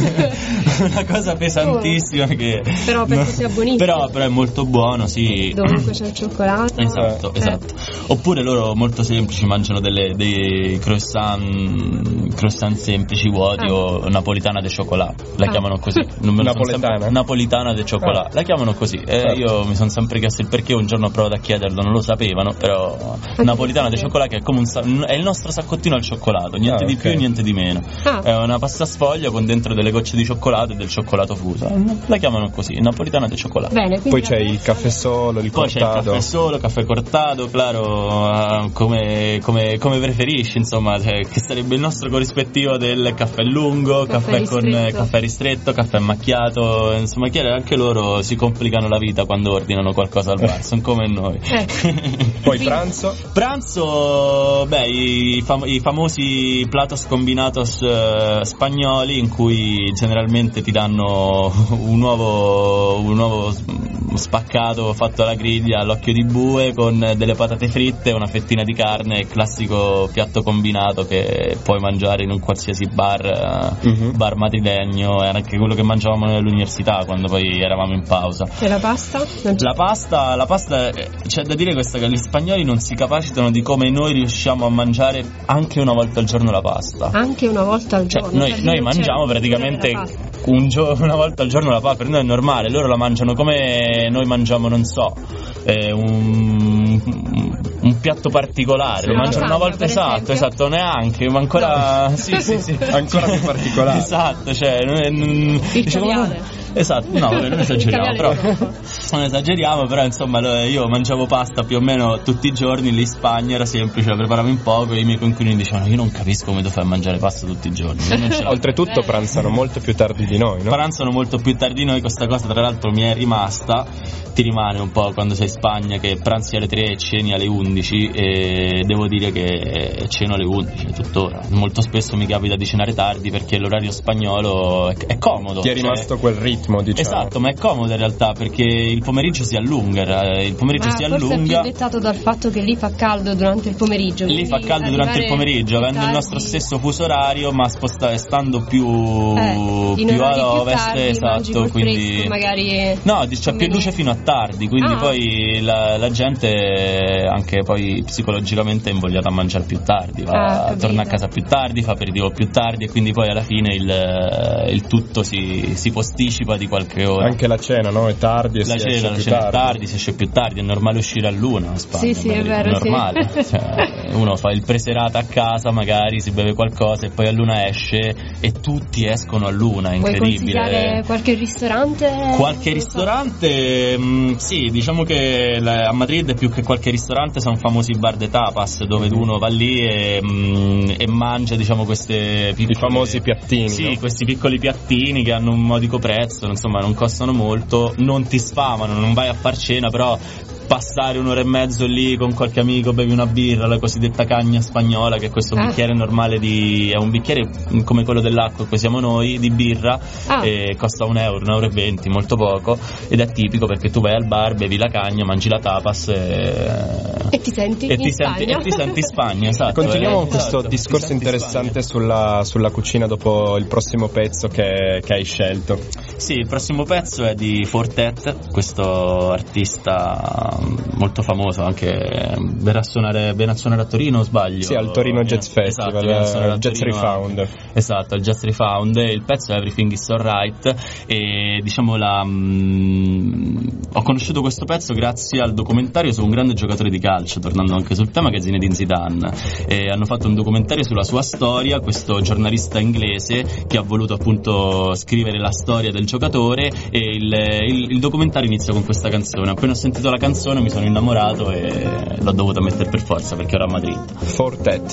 [SPEAKER 4] Una cosa pesantissima che
[SPEAKER 3] Però penso sia buonissimo.
[SPEAKER 4] però, però è molto buono, sì.
[SPEAKER 3] Dovunque c'è il cioccolato.
[SPEAKER 4] Esatto,
[SPEAKER 3] Eh.
[SPEAKER 4] esatto. Oppure loro molto semplici mangiano delle, dei croissant, croissant semplici vuoti,
[SPEAKER 3] Ah.
[SPEAKER 4] o napolitana de chocolat, la
[SPEAKER 3] Ah.
[SPEAKER 4] chiamano così. Non me lo sono
[SPEAKER 2] Napoletana?
[SPEAKER 4] sempre- napolitana de chocolat,
[SPEAKER 2] Ah.
[SPEAKER 4] la chiamano così. E
[SPEAKER 2] Certo.
[SPEAKER 4] io mi sono sempre chiesto il perché, un giorno ho provato a chiederlo, non lo sapevano, però napolitana de chocolat, che è come un sa- è il nostro saccottino al cioccolato, niente
[SPEAKER 2] Ah,
[SPEAKER 4] di
[SPEAKER 2] ok.
[SPEAKER 4] più e niente di meno.
[SPEAKER 3] Ah.
[SPEAKER 4] È una pasta sfoglia con dentro delle gocce di cioccolato e del cioccolato fuso. La chiamano così, napolitana de chocolat.
[SPEAKER 3] Bene, quindi
[SPEAKER 2] Poi c'è
[SPEAKER 3] adesso-
[SPEAKER 2] il caffè solo, il
[SPEAKER 4] Poi c'è il
[SPEAKER 2] cortado.
[SPEAKER 4] caffè solo, caffè cortado, claro, eh, come, come, come preferisci, insomma, cioè, che sarebbe il nostro corrispettivo del caffè lungo,
[SPEAKER 3] Caffè
[SPEAKER 4] caffè, con
[SPEAKER 3] ristretto.
[SPEAKER 4] caffè ristretto, caffè macchiato, insomma, chiaro, anche loro si complicano la vita quando ordinano qualcosa al bar, sono come noi.
[SPEAKER 3] Eh.
[SPEAKER 2] Poi
[SPEAKER 3] Quindi-
[SPEAKER 2] pranzo.
[SPEAKER 4] Pranzo, beh, i, fam- i famosi platos combinatos eh, spagnoli, in cui generalmente ti danno un uovo, un uovo s- spaccato fatto alla griglia all'occhio di bue con delle patate fritte, una fettina di carne, il classico piatto combinato che puoi mangiare in un qualsiasi bar, eh,
[SPEAKER 2] Mhm.
[SPEAKER 4] bar madrilegno, era anche quello che mangiavamo noi all'università quando poi eravamo in pausa.
[SPEAKER 3] E la pasta? Non c'è.
[SPEAKER 4] La pasta, la pasta, eh, c'è da dire questa, che gli spagnoli non si capacitano di come noi riusciamo a mangiare anche una volta al giorno la pasta.
[SPEAKER 3] Anche una volta al
[SPEAKER 4] Cioè,
[SPEAKER 3] giorno.
[SPEAKER 4] noi,
[SPEAKER 3] per
[SPEAKER 4] noi
[SPEAKER 3] dire,
[SPEAKER 4] mangiamo
[SPEAKER 3] c'è
[SPEAKER 4] praticamente
[SPEAKER 3] la pasta.
[SPEAKER 4] un gio- una volta al giorno la pasta, per noi è normale, loro la mangiano come noi mangiamo, non so, eh, un, un piatto particolare,
[SPEAKER 3] Sì,
[SPEAKER 4] lo
[SPEAKER 3] una
[SPEAKER 4] mangiano una
[SPEAKER 3] lasagna,
[SPEAKER 4] volta,
[SPEAKER 3] per
[SPEAKER 4] esatto,
[SPEAKER 3] esempio.
[SPEAKER 4] esatto, neanche, ma ancora, sì, sì, sì.
[SPEAKER 2] Ancora più particolare.
[SPEAKER 4] Esatto, cioè, noi- non-
[SPEAKER 3] Il
[SPEAKER 4] diciamo,
[SPEAKER 3] caviale.
[SPEAKER 4] esatto, no, vabbè, non esageriamo,
[SPEAKER 3] Il
[SPEAKER 4] però
[SPEAKER 3] caviale di
[SPEAKER 4] non esageriamo, però insomma lo- io mangiavo pasta più o meno tutti i giorni, lì in Spagna era semplice, la preparavo in poco e i miei coinquilini dicevano io non capisco come tu fai a mangiare pasta tutti i giorni, io non ce la
[SPEAKER 2] Oltretutto pranzano molto più tardi di noi, no?
[SPEAKER 4] pranzano molto più tardi di noi, questa cosa tra l'altro mi è rimasta, ti rimane un po' quando sei in Spagna, che pranzi alle tre e ceni alle undici, e devo dire che ceno alle undici tuttora, molto spesso mi capita di cenare tardi perché l'orario spagnolo è, è comodo.
[SPEAKER 2] Ti è
[SPEAKER 4] cioè-
[SPEAKER 2] rimasto quel ritmo, diciamo.
[SPEAKER 4] Esatto, ma è comodo in realtà perché il pomeriggio si allunga, eh, il pomeriggio
[SPEAKER 3] Ma
[SPEAKER 4] si
[SPEAKER 3] forse è più
[SPEAKER 4] allunga.
[SPEAKER 3] dettato dal fatto che lì fa caldo durante il pomeriggio.
[SPEAKER 4] Lì
[SPEAKER 3] quindi
[SPEAKER 4] fa caldo durante il
[SPEAKER 3] arrivare
[SPEAKER 4] pomeriggio,
[SPEAKER 3] più
[SPEAKER 4] avendo il
[SPEAKER 3] tardi-
[SPEAKER 4] nostro stesso fuso orario, ma sposta- stando più,
[SPEAKER 3] Eh, in
[SPEAKER 4] più
[SPEAKER 3] orari
[SPEAKER 4] ad
[SPEAKER 3] più
[SPEAKER 4] ovest,
[SPEAKER 3] tardi, mangi
[SPEAKER 4] esatto,
[SPEAKER 3] col
[SPEAKER 4] quindi
[SPEAKER 3] fresco, magari
[SPEAKER 4] no, di- c'è più luce fino a tardi, quindi
[SPEAKER 3] Ah.
[SPEAKER 4] poi la, la gente anche poi psicologicamente è invogliata a mangiare più tardi, va,
[SPEAKER 3] Ah, capito.
[SPEAKER 4] torna a casa più tardi, fa aperitivo più tardi e quindi poi alla fine il, il tutto si, si posticipa di qualche ora.
[SPEAKER 2] Anche la cena, no? È tardi e
[SPEAKER 4] La
[SPEAKER 2] si
[SPEAKER 4] esce,
[SPEAKER 2] esce
[SPEAKER 4] la
[SPEAKER 2] più
[SPEAKER 4] cena
[SPEAKER 2] tardi.
[SPEAKER 4] tardi, si esce più tardi, è normale uscire a luna in Spagna.
[SPEAKER 3] Sì, sì, è
[SPEAKER 4] Madrid,
[SPEAKER 3] vero, sì.
[SPEAKER 4] normale. Cioè, uno fa il preserata a casa, magari si beve qualcosa e poi a luna esce e tutti escono a luna, è
[SPEAKER 3] Vuoi
[SPEAKER 4] incredibile.
[SPEAKER 3] consigliare qualche ristorante?
[SPEAKER 4] Qualche ristorante, mh, sì, diciamo che la- a Madrid più che qualche ristorante sono famosi bar de tapas dove uno va lì e, mh, e mangia, diciamo, queste piccole,
[SPEAKER 2] I famosi piattini,
[SPEAKER 4] sì,
[SPEAKER 2] no?
[SPEAKER 4] questi piccoli piattini che hanno un modico prezzo, insomma non costano molto, non ti sfamano, non vai a far cena, però passare un'ora e mezzo lì con qualche amico, bevi una birra, la cosiddetta cagna spagnola, che è questo
[SPEAKER 3] Ah.
[SPEAKER 4] bicchiere normale di, è un bicchiere come quello dell'acqua che siamo noi, di birra,
[SPEAKER 3] Ah.
[SPEAKER 4] e costa un euro, un euro e venti, molto poco, ed è tipico perché tu vai al bar, bevi la cagna, mangi la tapas e,
[SPEAKER 3] E ti senti
[SPEAKER 4] e
[SPEAKER 3] in
[SPEAKER 4] ti senti,
[SPEAKER 3] Spagna.
[SPEAKER 4] e ti senti in Spagna, esatto.
[SPEAKER 2] Continuiamo
[SPEAKER 4] eh,
[SPEAKER 2] con questo
[SPEAKER 4] esatto,
[SPEAKER 2] discorso
[SPEAKER 4] ti senti in
[SPEAKER 2] interessante sulla, sulla cucina dopo il prossimo pezzo che, che hai scelto.
[SPEAKER 4] Sì, il prossimo pezzo è di Fortet, questo artista molto famoso, anche verrà a suonare, viene a suonare a Torino, o sbaglio?
[SPEAKER 2] Sì, al Torino Jazz
[SPEAKER 4] Esatto,
[SPEAKER 2] Festival,
[SPEAKER 4] viene a suonare a
[SPEAKER 2] Jazz
[SPEAKER 4] Torino
[SPEAKER 2] Refound.
[SPEAKER 4] anche. Esatto, il Jazz Refound, il pezzo è Everything is Alright e diciamo la mh, ho conosciuto questo pezzo grazie al documentario su un grande giocatore di calcio, tornando anche sul tema, che è Zinedine Zidane, e hanno fatto un documentario sulla sua storia, questo giornalista inglese che ha voluto appunto scrivere la storia del giocatore, e il, il, il documentario inizia con questa canzone. Appena ho sentito la canzone mi sono innamorato e l'ho dovuta mettere per forza perché ero a Madrid.
[SPEAKER 2] Fortet.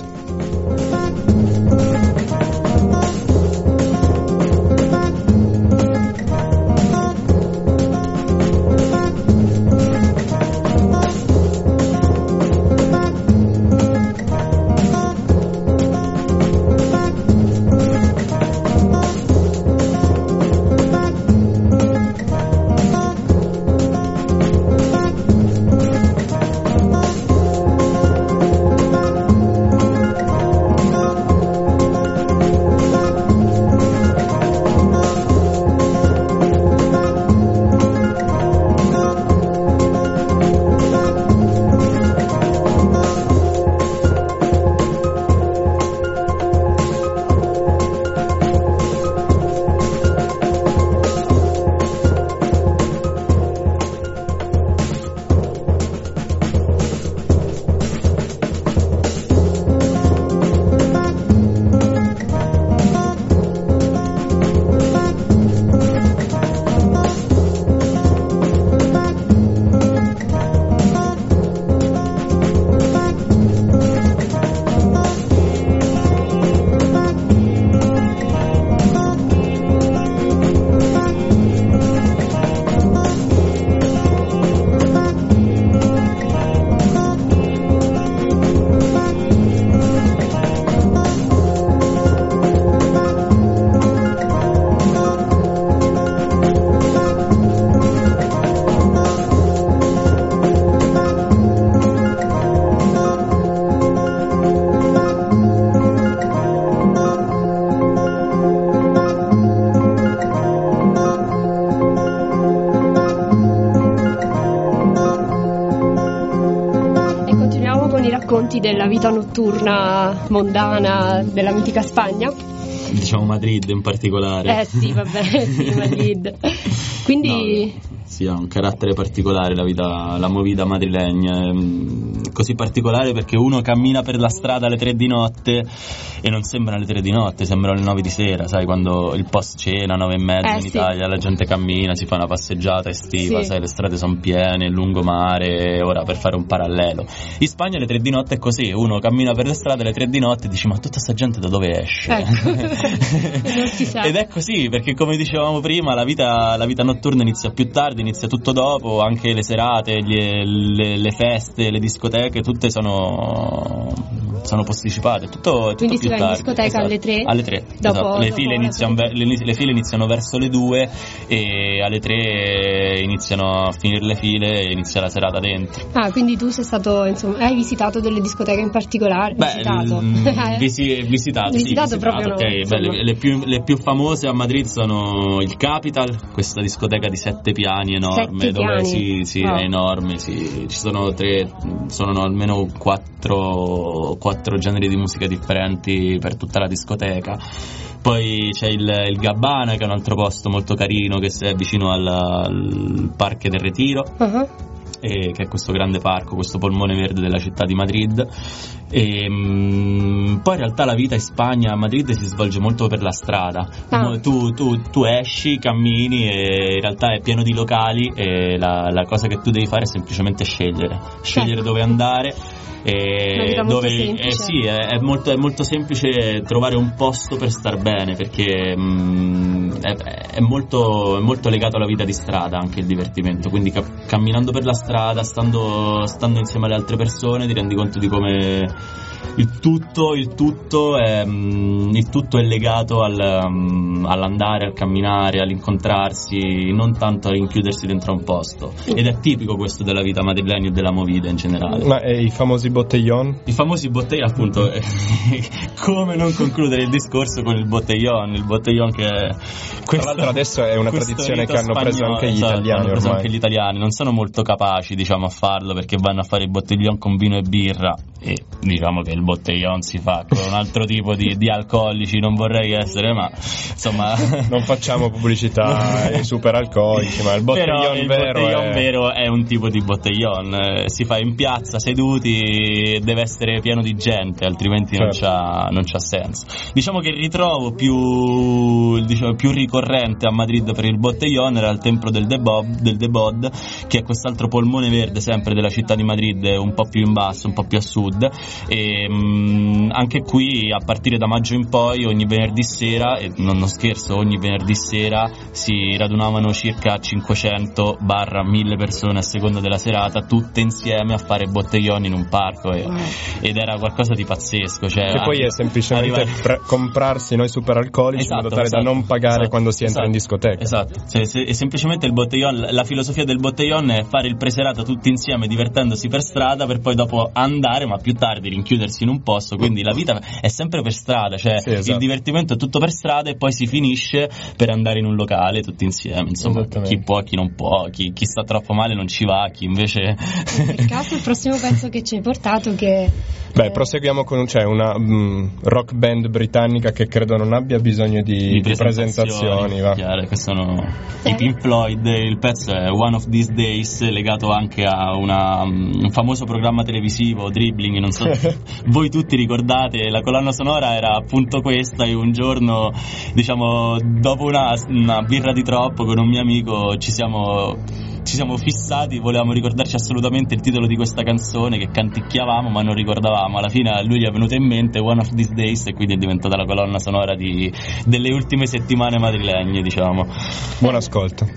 [SPEAKER 3] racconti della vita notturna mondana della mitica Spagna.
[SPEAKER 4] Diciamo Madrid in particolare.
[SPEAKER 3] Eh sì, vabbè, sì, Madrid. Quindi...
[SPEAKER 4] No, sì, ha un carattere particolare la vita, la movida madrilegna, così particolare perché uno cammina per la strada alle tre di notte e non sembrano le tre di notte, sembrano le nove di sera, sai, quando il post cena, nove e mezza
[SPEAKER 3] eh,
[SPEAKER 4] in
[SPEAKER 3] sì.
[SPEAKER 4] Italia, la gente cammina, si fa una passeggiata estiva,
[SPEAKER 3] Sì.
[SPEAKER 4] sai, le strade sono piene, il lungomare, ora per fare un parallelo. In Spagna alle tre di notte è così, uno cammina per le strade alle tre di notte e dici ma tutta sta gente da dove esce?
[SPEAKER 3] Ecco. Non si sa.
[SPEAKER 4] Ed è così, perché come dicevamo prima la vita, la vita notturna inizia più tardi, inizia tutto dopo, anche le serate, gli- le, le feste, le discoteche, tutte sono, sono posticipate, tutto, è tutto
[SPEAKER 3] Quindi si
[SPEAKER 4] più
[SPEAKER 3] va in
[SPEAKER 4] tardi.
[SPEAKER 3] discoteca
[SPEAKER 4] Esatto.
[SPEAKER 3] alle tre?
[SPEAKER 4] Alle tre,
[SPEAKER 3] Dopo-
[SPEAKER 4] esatto. Le,
[SPEAKER 3] dopo
[SPEAKER 4] file
[SPEAKER 3] la
[SPEAKER 4] iniziano, ve- le, le file iniziano verso le due e alle tre iniziano a finire le file e inizia la serata dentro.
[SPEAKER 3] Ah, quindi tu sei stato, insomma, hai visitato delle discoteche in particolare?
[SPEAKER 4] Beh,
[SPEAKER 3] visitato?
[SPEAKER 4] il- visi- visitato, sì,
[SPEAKER 3] Visitato proprio no,
[SPEAKER 4] ok. Beh,
[SPEAKER 3] insomma.
[SPEAKER 4] le, le più, le più famose a Madrid sono il Capital, questa discoteca di sette piani enorme,
[SPEAKER 3] Sette
[SPEAKER 4] dove
[SPEAKER 3] piani?
[SPEAKER 4] sì, sì,
[SPEAKER 3] Wow.
[SPEAKER 4] è enorme, sì. Ci sono tre, sono almeno quattro, quattro generi di musica differenti per tutta la discoteca. Poi c'è il, il Gabbana, che è un altro posto molto carino, che è vicino al, al Parque del Retiro. Uh-huh. E che è questo grande parco, questo polmone verde della città di Madrid. E mh, poi in realtà la vita in Spagna, a Madrid, si svolge molto per la strada. ah. tu, tu, tu esci, cammini e in realtà è pieno di locali e la, la cosa che tu devi fare è semplicemente scegliere scegliere dove andare. E dove eh, sì, è, è, molto, è molto semplice trovare un posto per star bene, perché mh, è, è, molto, è molto legato alla vita di strada anche il divertimento, quindi ca- camminando per la strada, stando, stando insieme alle altre persone, ti rendi conto di come il tutto, il tutto è, mh, il tutto è legato al, um, all'andare, al camminare, all'incontrarsi, non tanto a rinchiudersi dentro a un posto. Ed è tipico questo della vita madrilegna e della movida in generale.
[SPEAKER 2] Ma e i famosi botellón?
[SPEAKER 4] I famosi botellón, appunto, come non concludere il discorso con il botellón, il botellón che è questo,
[SPEAKER 2] tra l'altro adesso è una tradizione che hanno
[SPEAKER 4] spagnolo,
[SPEAKER 2] preso anche gli
[SPEAKER 4] esatto,
[SPEAKER 2] italiani
[SPEAKER 4] hanno preso
[SPEAKER 2] ormai.
[SPEAKER 4] Anche gli italiani non sono molto capaci, diciamo, a farlo, perché vanno a fare il botellón con vino e birra, e diciamo che il botellón si fa con un altro tipo di, di alcolici, non vorrei essere, ma insomma
[SPEAKER 2] non facciamo pubblicità ai super alcolici, ma il botellón
[SPEAKER 4] il
[SPEAKER 2] vero,
[SPEAKER 4] botellón
[SPEAKER 2] è...
[SPEAKER 4] vero è un tipo di botellón, eh, si fa in piazza seduti, deve essere pieno di gente, altrimenti certo. non c'ha, non c'ha senso. Diciamo che il ritrovo più, diciamo, più ricorrente a Madrid per il botellón era il templo del Debod, del Debod, che è quest'altro polmone verde sempre della città di Madrid, un po' più in basso, un po' più a sud, e mh, anche qui a partire da maggio in poi ogni venerdì sera, e non, non scherzo, ogni venerdì sera si radunavano circa cinquecento mille persone a seconda della serata, tutte insieme a fare botellón in un parco, e, ed era qualcosa di pazzesco, cioè,
[SPEAKER 2] che poi è semplicemente
[SPEAKER 4] arrivare...
[SPEAKER 2] pre- comprarsi noi super alcolici,
[SPEAKER 4] esatto,
[SPEAKER 2] in modo tale
[SPEAKER 4] esatto,
[SPEAKER 2] da non pagare
[SPEAKER 4] esatto,
[SPEAKER 2] quando si entra
[SPEAKER 4] esatto,
[SPEAKER 2] in discoteca.
[SPEAKER 4] Esatto, cioè, se, è semplicemente il botellón, la filosofia del botellón è fare il preserata tutti insieme divertendosi per strada, per poi dopo andare, ma più tardi rinchiudersi in un posto, quindi la vita è sempre per strada, cioè sì, esatto. il divertimento è tutto per strada e poi si finisce per andare in un locale tutti insieme, insomma, chi può, chi non può, chi, chi sta troppo male non ci va, chi invece...
[SPEAKER 3] Per caso il prossimo pezzo che ci hai portato che...
[SPEAKER 2] Beh, proseguiamo con c'è cioè una mh, rock band britannica che credo non abbia bisogno di,
[SPEAKER 4] di,
[SPEAKER 2] di presentazioni, va.
[SPEAKER 4] Chiare, che sono eh. i Pink Floyd. Il pezzo è One of These Days, legato anche a una, un famoso programma televisivo, Dribbling, non so, voi tutti ricordate, la colonna sonora era appunto questa, e un giorno, diciamo, dopo una, una birra di troppo con un mio amico ci siamo... ci siamo fissati, volevamo ricordarci assolutamente il titolo di questa canzone che canticchiavamo ma non ricordavamo. Alla fine a lui gli è venuto in mente One of These Days, e quindi è diventata la colonna sonora di, delle ultime settimane madrilegne, diciamo.
[SPEAKER 2] Buon ascolto.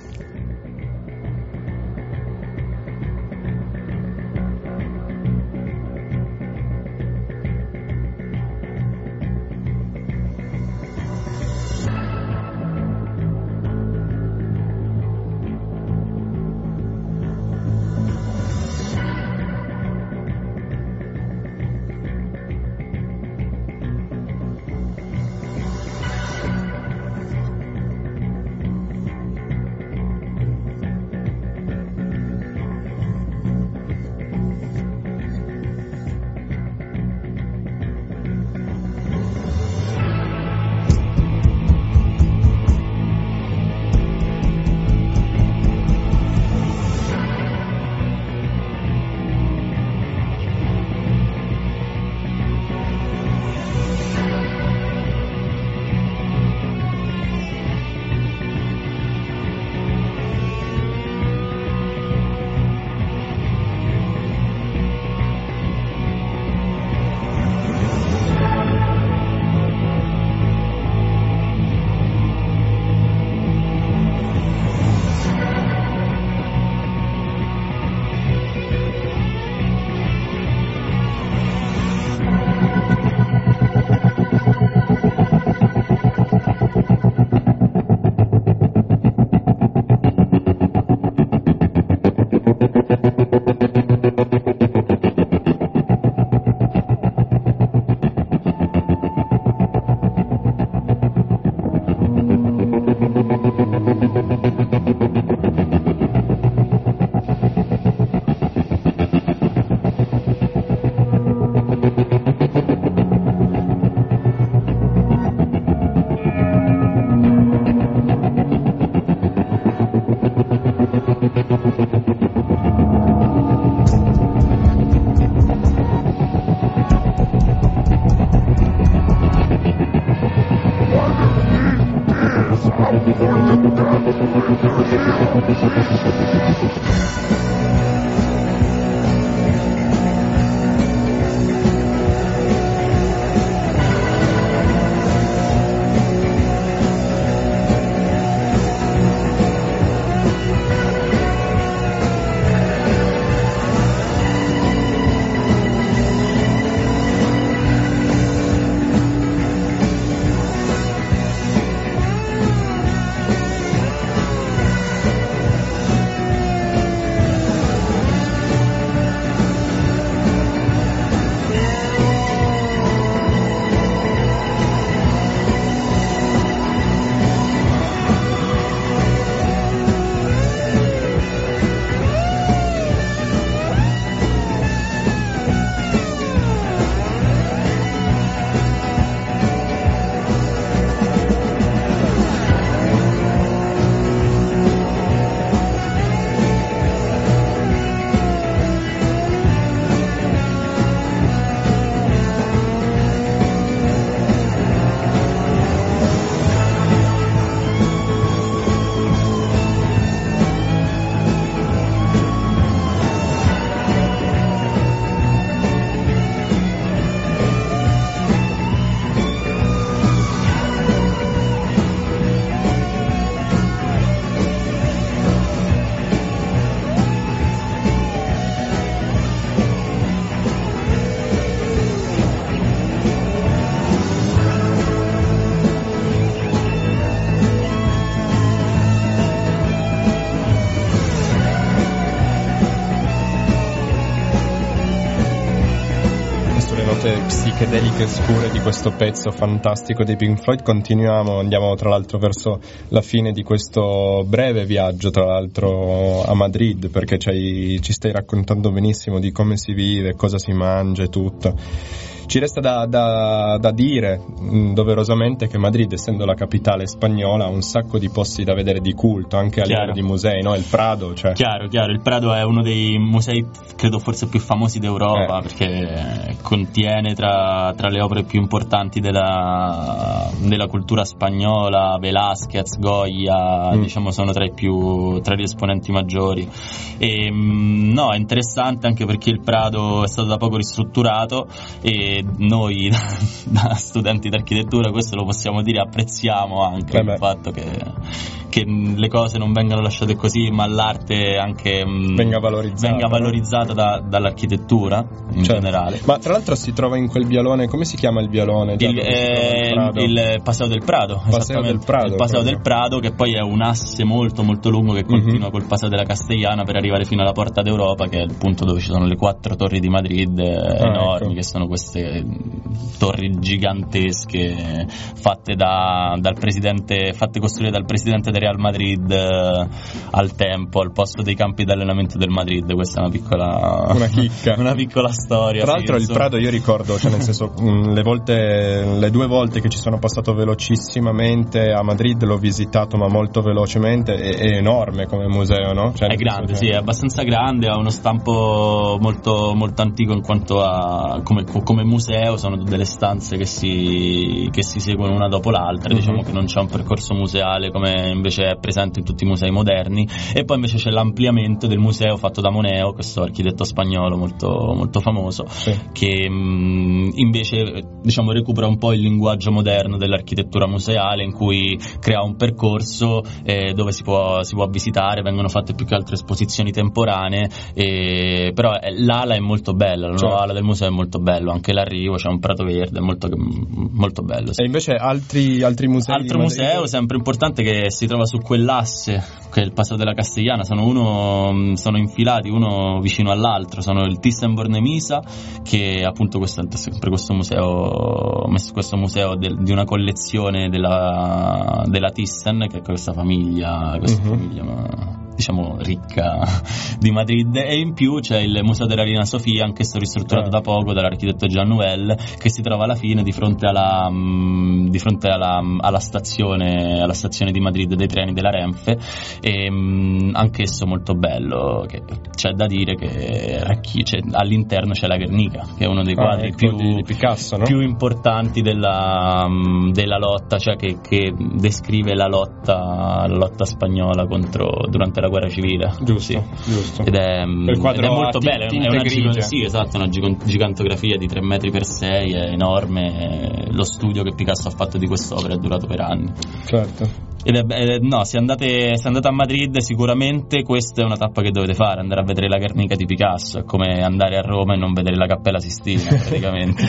[SPEAKER 2] psichedeliche scure di questo pezzo fantastico dei Pink Floyd. Continuiamo, andiamo tra l'altro verso la fine di questo breve viaggio, tra l'altro a Madrid, perché ci, ci stai raccontando benissimo di come si vive, cosa si mangia e tutto. Ci resta da, da, da dire mh, doverosamente che Madrid, essendo la capitale spagnola, ha un sacco di posti da vedere di culto, anche a livello di musei, no? Il Prado, cioè.
[SPEAKER 4] Chiaro, chiaro, il Prado è uno dei musei, credo forse più famosi d'Europa,
[SPEAKER 2] eh.
[SPEAKER 4] perché contiene tra, tra le opere più importanti della, della cultura spagnola, Velázquez, Goya, mm. diciamo sono tra i più, tra gli esponenti maggiori. E, mh, no, è interessante anche perché il Prado è stato da poco ristrutturato e noi da studenti d'architettura questo lo possiamo dire, apprezziamo anche eh il fatto che, che le cose non vengano lasciate così, ma l'arte anche
[SPEAKER 2] venga valorizzata,
[SPEAKER 4] venga valorizzata da, dall'architettura in
[SPEAKER 2] certo.
[SPEAKER 4] generale.
[SPEAKER 2] Ma tra l'altro si trova in quel vialone, come si chiama il vialone?
[SPEAKER 4] Il, eh, il, il Paseo del Prado,
[SPEAKER 2] Paseo del Prado,
[SPEAKER 4] il Paseo del Prado, che poi è un asse molto molto lungo che continua mm-hmm. col Paseo della Castellana per arrivare fino alla Porta d'Europa, che è il punto dove ci sono le quattro torri di Madrid ah, enormi, ecco. che sono queste torri gigantesche fatte da, dal presidente, fatte costruire dal presidente del Real Madrid eh, al tempo, al posto dei campi di allenamento del Madrid. Questa è una piccola
[SPEAKER 2] una chicca
[SPEAKER 4] una piccola storia.
[SPEAKER 2] Tra l'altro sì, il Prado io ricordo, cioè nel senso le volte le due volte che ci sono passato velocissimamente a Madrid l'ho visitato, ma molto velocemente. È, è enorme come museo, no? Cioè,
[SPEAKER 4] è grande, sì, è abbastanza grande, ha uno stampo molto molto antico in quanto a come, come museo, sono delle stanze che si, che si seguono una dopo l'altra, mm-hmm. diciamo che non c'è un percorso museale come invece è presente in tutti i musei moderni. E poi invece c'è l'ampliamento del museo fatto da Moneo, questo architetto spagnolo molto, molto famoso, sì. che mh, invece diciamo recupera un po' il linguaggio moderno dell'architettura museale, in cui crea un percorso eh, dove si può, si può visitare, vengono fatte più che altre esposizioni temporanee, e, però eh, l'ala è molto bella, la nuova certo. ala del museo è molto bello, anche l'arrivo c'è un prato verde, è molto, molto bello. Sì.
[SPEAKER 2] E invece altri, altri musei?
[SPEAKER 4] Altro museo sempre importante che si trova su quell'asse, che è il Paseo della Castellana, sono, uno, sono infilati uno vicino all'altro, sono il Thyssen-Bornemisza, che appunto questo è sempre questo museo, questo museo del, di una collezione della, della Thyssen, che è questa famiglia, questa mm-hmm. famiglia ma diciamo ricca di Madrid, e in più c'è il Museo della Reina Sofia, anch'esso ristrutturato da poco dall'architetto Jean Nouvel, che si trova alla fine di fronte alla mh, di fronte alla, alla stazione alla stazione di Madrid dei treni della Renfe, e mh, anch'esso molto bello. Che c'è da dire che racchi- c'è, all'interno c'è la Guernica, che è uno dei quadri ah, ecco, più,
[SPEAKER 2] di, di Picasso, no?
[SPEAKER 4] più importanti della, mh, della lotta, cioè che, che descrive la lotta la lotta spagnola contro durante la guerra civile.
[SPEAKER 2] Giusto, sì. giusto.
[SPEAKER 4] Ed è, ed è molto bello, è una, giga- sì, esatto, una gig- gigantografia di tre metri per sei, è enorme. Lo studio che Picasso ha fatto di quest'opera è durato per anni.
[SPEAKER 2] Certo.
[SPEAKER 4] Ed è, eh, no, se andate, se andate a Madrid sicuramente questa è una tappa che dovete fare, andare a vedere la Guernica di Picasso, è come andare a Roma e non vedere la Cappella Sistina praticamente.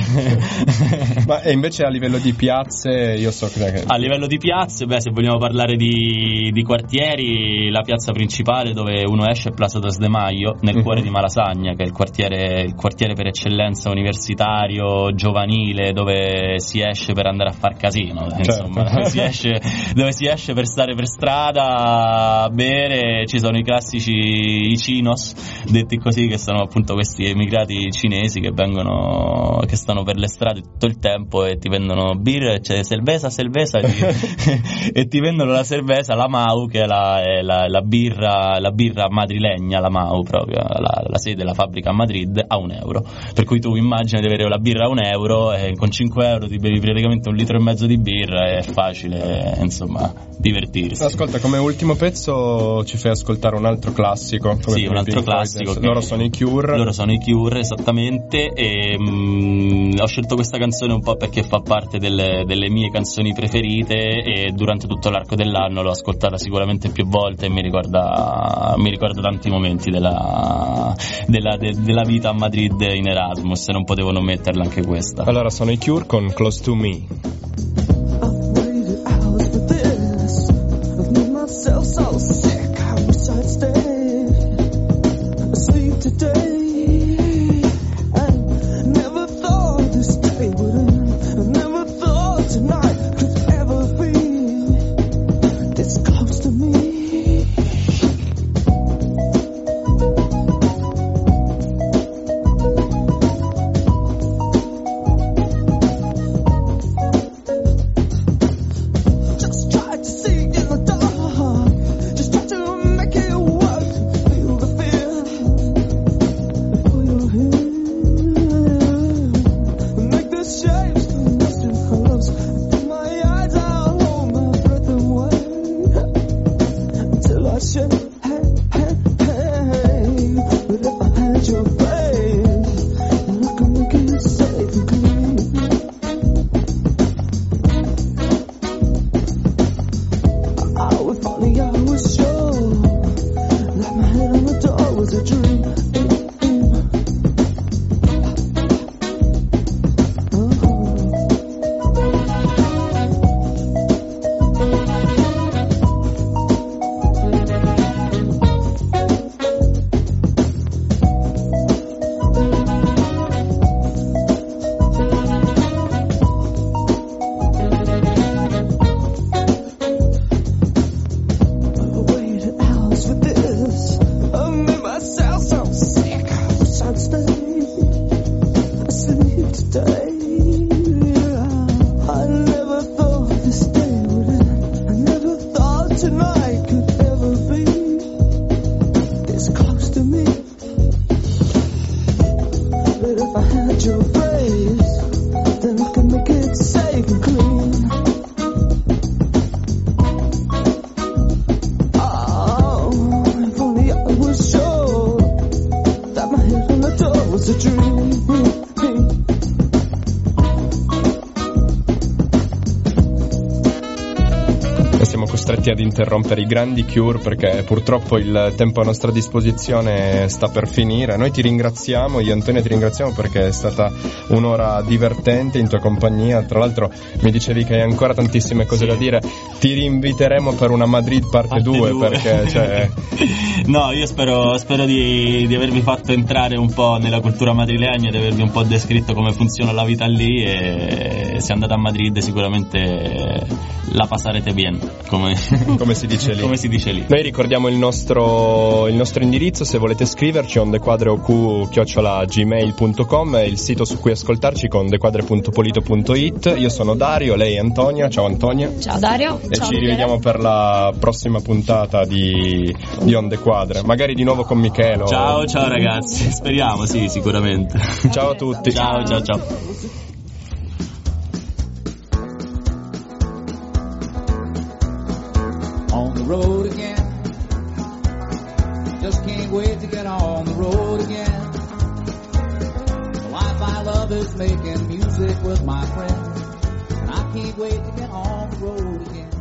[SPEAKER 2] Ma e invece a livello di piazze, io so che...
[SPEAKER 4] A livello di piazze, beh, se vogliamo parlare di, di quartieri, la piazza principale dove uno esce è Plaza dos de Mayo, nel uh-huh. cuore di Malasagna, che è il quartiere, il quartiere per eccellenza universitario, giovanile, dove si esce per andare a far casino,
[SPEAKER 2] certo.
[SPEAKER 4] insomma, dove si esce, dove si esce per stare per strada a bere. Ci sono i classici i chinos, detti così, che sono appunto questi emigrati cinesi che vengono, che stanno per le strade tutto il tempo e ti vendono birra, cioè cerveza, cerveza e ti, e ti vendono la cerveza, la Mau, che è la, è la, la birra la birra madrilegna, la Mau proprio, la, la sede della fabbrica a Madrid, a un euro, per cui tu immagini di avere la birra a un euro e con cinque euro ti bevi praticamente un litro e mezzo di birra, è facile insomma divertirsi.
[SPEAKER 2] Ascolta, come ultimo pezzo ci fai ascoltare un altro classico. Come
[SPEAKER 4] sì, un altro classico.
[SPEAKER 2] Loro sono i Cure.
[SPEAKER 4] Loro sono i Cure, esattamente. E mh, ho scelto questa canzone un po' perché fa parte delle, delle mie canzoni preferite, e durante tutto l'arco dell'anno l'ho ascoltata sicuramente più volte e mi ricorda, mi ricorda tanti momenti della, della, de, della vita a Madrid in Erasmus, e non potevo non metterla anche questa.
[SPEAKER 2] Allora sono i Cure con Close to Me.
[SPEAKER 13] So, so sick, I wish I'd stay asleep today. I never thought this day would end. I never thought tonight could ever be this close to me. Just try to see in the dark.
[SPEAKER 2] Ad interrompere i grandi Cure perché purtroppo il tempo a nostra disposizione sta per finire. Noi ti ringraziamo, io e Antonio ti ringraziamo perché è stata un'ora divertente in tua compagnia. Tra l'altro mi dicevi che hai ancora tantissime cose sì. da dire. Ti rinviteremo per una Madrid parte due perché cioè...
[SPEAKER 4] No, io spero, spero di, di avervi fatto entrare un po' nella cultura madrilegna, di avervi un po' descritto come funziona la vita lì, e se andate a Madrid sicuramente la pasarete bien, come
[SPEAKER 2] come si dice lì.
[SPEAKER 4] Come si dice lì.
[SPEAKER 2] Noi ricordiamo il nostro, il nostro indirizzo, se volete scriverci, ondequadreoq chiocciola gmail punto com, è il sito su cui ascoltarci con ondequadre punto polito punto it. Io sono Dario, lei è Antonia. Ciao Antonia.
[SPEAKER 3] Ciao Dario.
[SPEAKER 2] E
[SPEAKER 3] Ciao,
[SPEAKER 2] ci rivediamo per la prossima puntata di, di Onde Quadre, magari di nuovo con Michele.
[SPEAKER 4] Ciao ciao ragazzi, speriamo, sì, sicuramente.
[SPEAKER 2] Ciao a tutti.
[SPEAKER 4] Ciao ciao ciao.
[SPEAKER 1] On the road again. Just can't wait to get on the road again. The life I love is making music with my friends. And I can't wait to get on the road again.